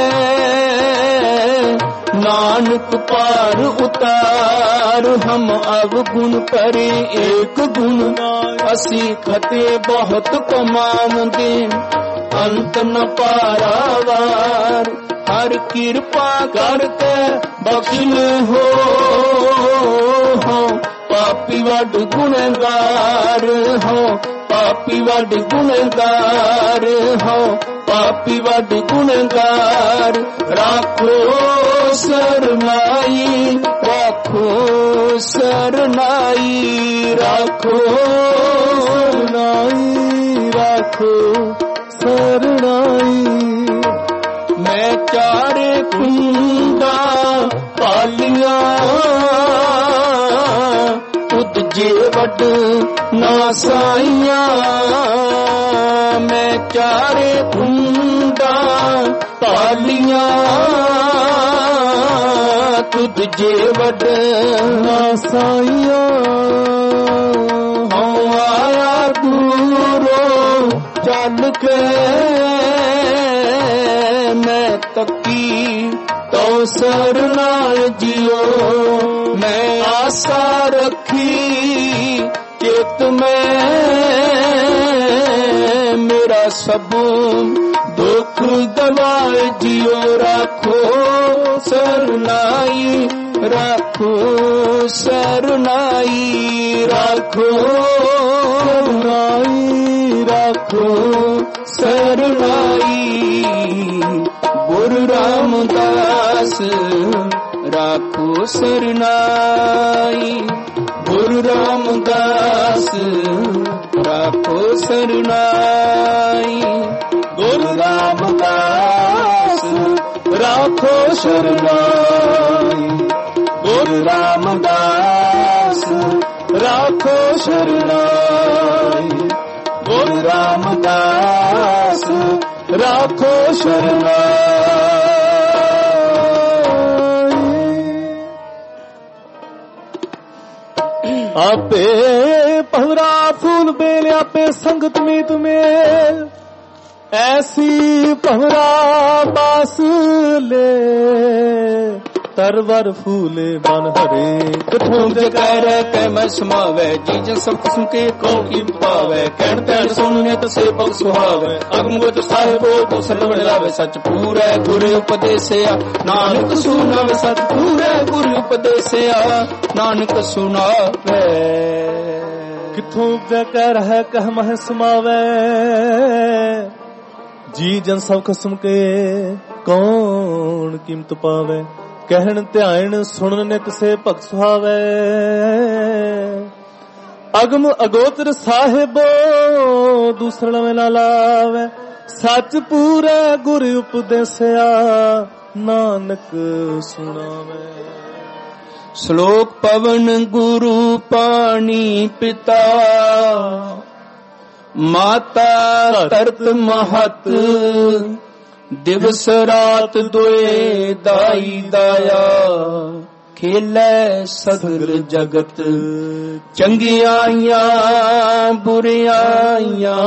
A: नानक पार उतार। हम अवगुण परे एक गुण, असी खते बहुत कमावंदे, अंत न पारावार। हर कृपा करके बख्श ले हो, हो पापी वड गुनहगार हो। पापी वड गुनहगार हो। पापी वड गुनहगार। राखो शरणाई। राखो शरणाई। राखो
B: शरणाई। राखो शरणाई।
A: मैं चारे कुंडा पालिया, तुद जे वड ना साइया। मैं चारे कुंडा पालिया, तुद जे वड
B: ना साइया।
A: हम आया दूरो चल के, मैं तकी तो शरणाई जियो। मैं आशा रखी चित में, मेरा सब दुख दवाए जियो। राखो शरणाई। राखो शरणाई। राखो
B: शरणाई। राखो
A: शरणाई। गुरु रामदास राखो शरणाई। गुरु रामदास राखो शरणाई। गुरु रामदास राखो शरणाई। गुरु रामदास राखो शरणाई। गुरु रामदास
B: ਸੋ ਸ਼ਰਨਾਈ। ਆਪੇ ਭਵਰਾ ਫੂਲ ਬੇਲ ਆਪੇ ਸੰਗਤ ਮੀਤ ਮੇਲ ਐਸੀ ਭਵਰਾ ਬਾਸ ਲੈ ਤਰਵਰ ਫੂਲੇ ਬਨ ਹਰੇ।
A: ਕਥੋਂ ਜੇ ਕਹਿ ਰਹਿ ਕਹਿ ਮੈਂ ਸਮਾਵੈ ਜੀ ਜਨ ਸਭ ਕਿਸਮ ਕੇ ਕਉ ਕੀ ਪਾਵੈ। ਕਹਿਣ ਪੈਣ ਸੁਣਨੇ ਤਸੇ ਪਗ ਸੁਹਾਵੈ ਅਗਮ ਗੋਚ ਸਾਹਿਬੋ ਤੋ ਸਰਵਣ ਲਾਵੇ। ਸੱਚ ਪੂਰੈ ਗੁਰ ਉਪਦੇਸਿਆ ਨਾਨਕ ਸੁਨਾਵੇ। ਸੱਚ ਪੂਰੈ ਗੁਰ ਉਪਦੇਸਿਆ ਨਾਨਕ ਸੁਨਾਵੇ।
B: ਕਿਥੋਂ ਜੇ ਕਹਿ ਰਹਿ ਕਹਿ ਮਹਿ ਸਮਾਵੈ ਜੀ ਜਨ ਸਭ ਕਿਸਮ ਕੇ ਕੌਣ ਕੀਮਤ ਪਾਵੇ। ਕਹਿਣ ਧਿਆਨ ਸੁਣਨ ਨਿਤ ਸੇ ਭਗਤ ਸੁਹਾਵੈ। ਅਗਮ ਅਗੋਚਰ ਸਾਹਿਬੋ ਦੂਸਰ ਲਵੇਂ ਨਾ ਲਾਵੇ। ਸੱਚ ਪੂਰੇ ਗੁਰ ਉਪਦੇਸਿਆ ਨਾਨਕ ਸੁਣਾਵੇ।
A: ਸ਼ਲੋਕ ਪਵਨ ਗੁਰੂ ਪਾਣੀ ਪਿਤਾ ਮਾਤਾ ਧਰਤ ਮਹਤ ਦਿਵਸ ਰਾਤ ਦੋਏ ਦਾਈ ਦਾਇਆ। ਖੇਲੇ ਸਗਲ ਜਗਤ ਚੰਗਿਆਈਆਂ ਬੁਰਿਆਈਆਂ।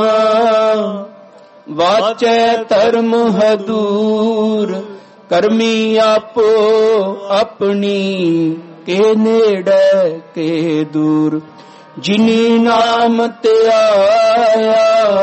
A: ਵਾਚੈ ਧਰਮ ਹਦੂਰ ਕਰਮੀ ਆਪੋ ਆਪਣੀ ਕੇ ਨੇੜੇ ਕੇ ਦੂਰ। ਜਿਨੀ ਨਾਮ ਤੇ ਆਇਆ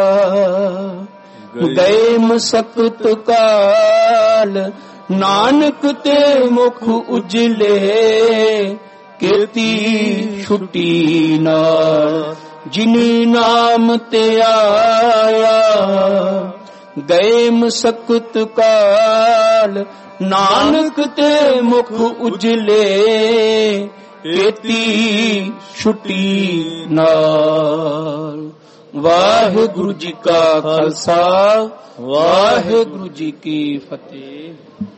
A: ਗਏ ਮਸਕਤ ਕਾਲ। ਨਾਨਕ ਤੇ ਮੁਖ ਉਜਲੇ ਕੀਤੀ ਛੁੱਟੀ ਨਾਲ। ਜਿਨੀ ਨਾਮ ਤੇ ਆਇਆ ਗਏ ਮਸਕਤ ਕਾਲ। ਨਾਨਕ ਤੇ ਮੁਖ ਉਜਲੇ ਕੀਤੀ ਛੁੱਟੀ ਨਾਲ। ਵਾਹਿਗੁਰੂ ਜੀ ਕਾ ਖਾਲਸਾ ਵਾਹਿਗੁਰੂ ਜੀ ਕੀ ਫਤਿਹ।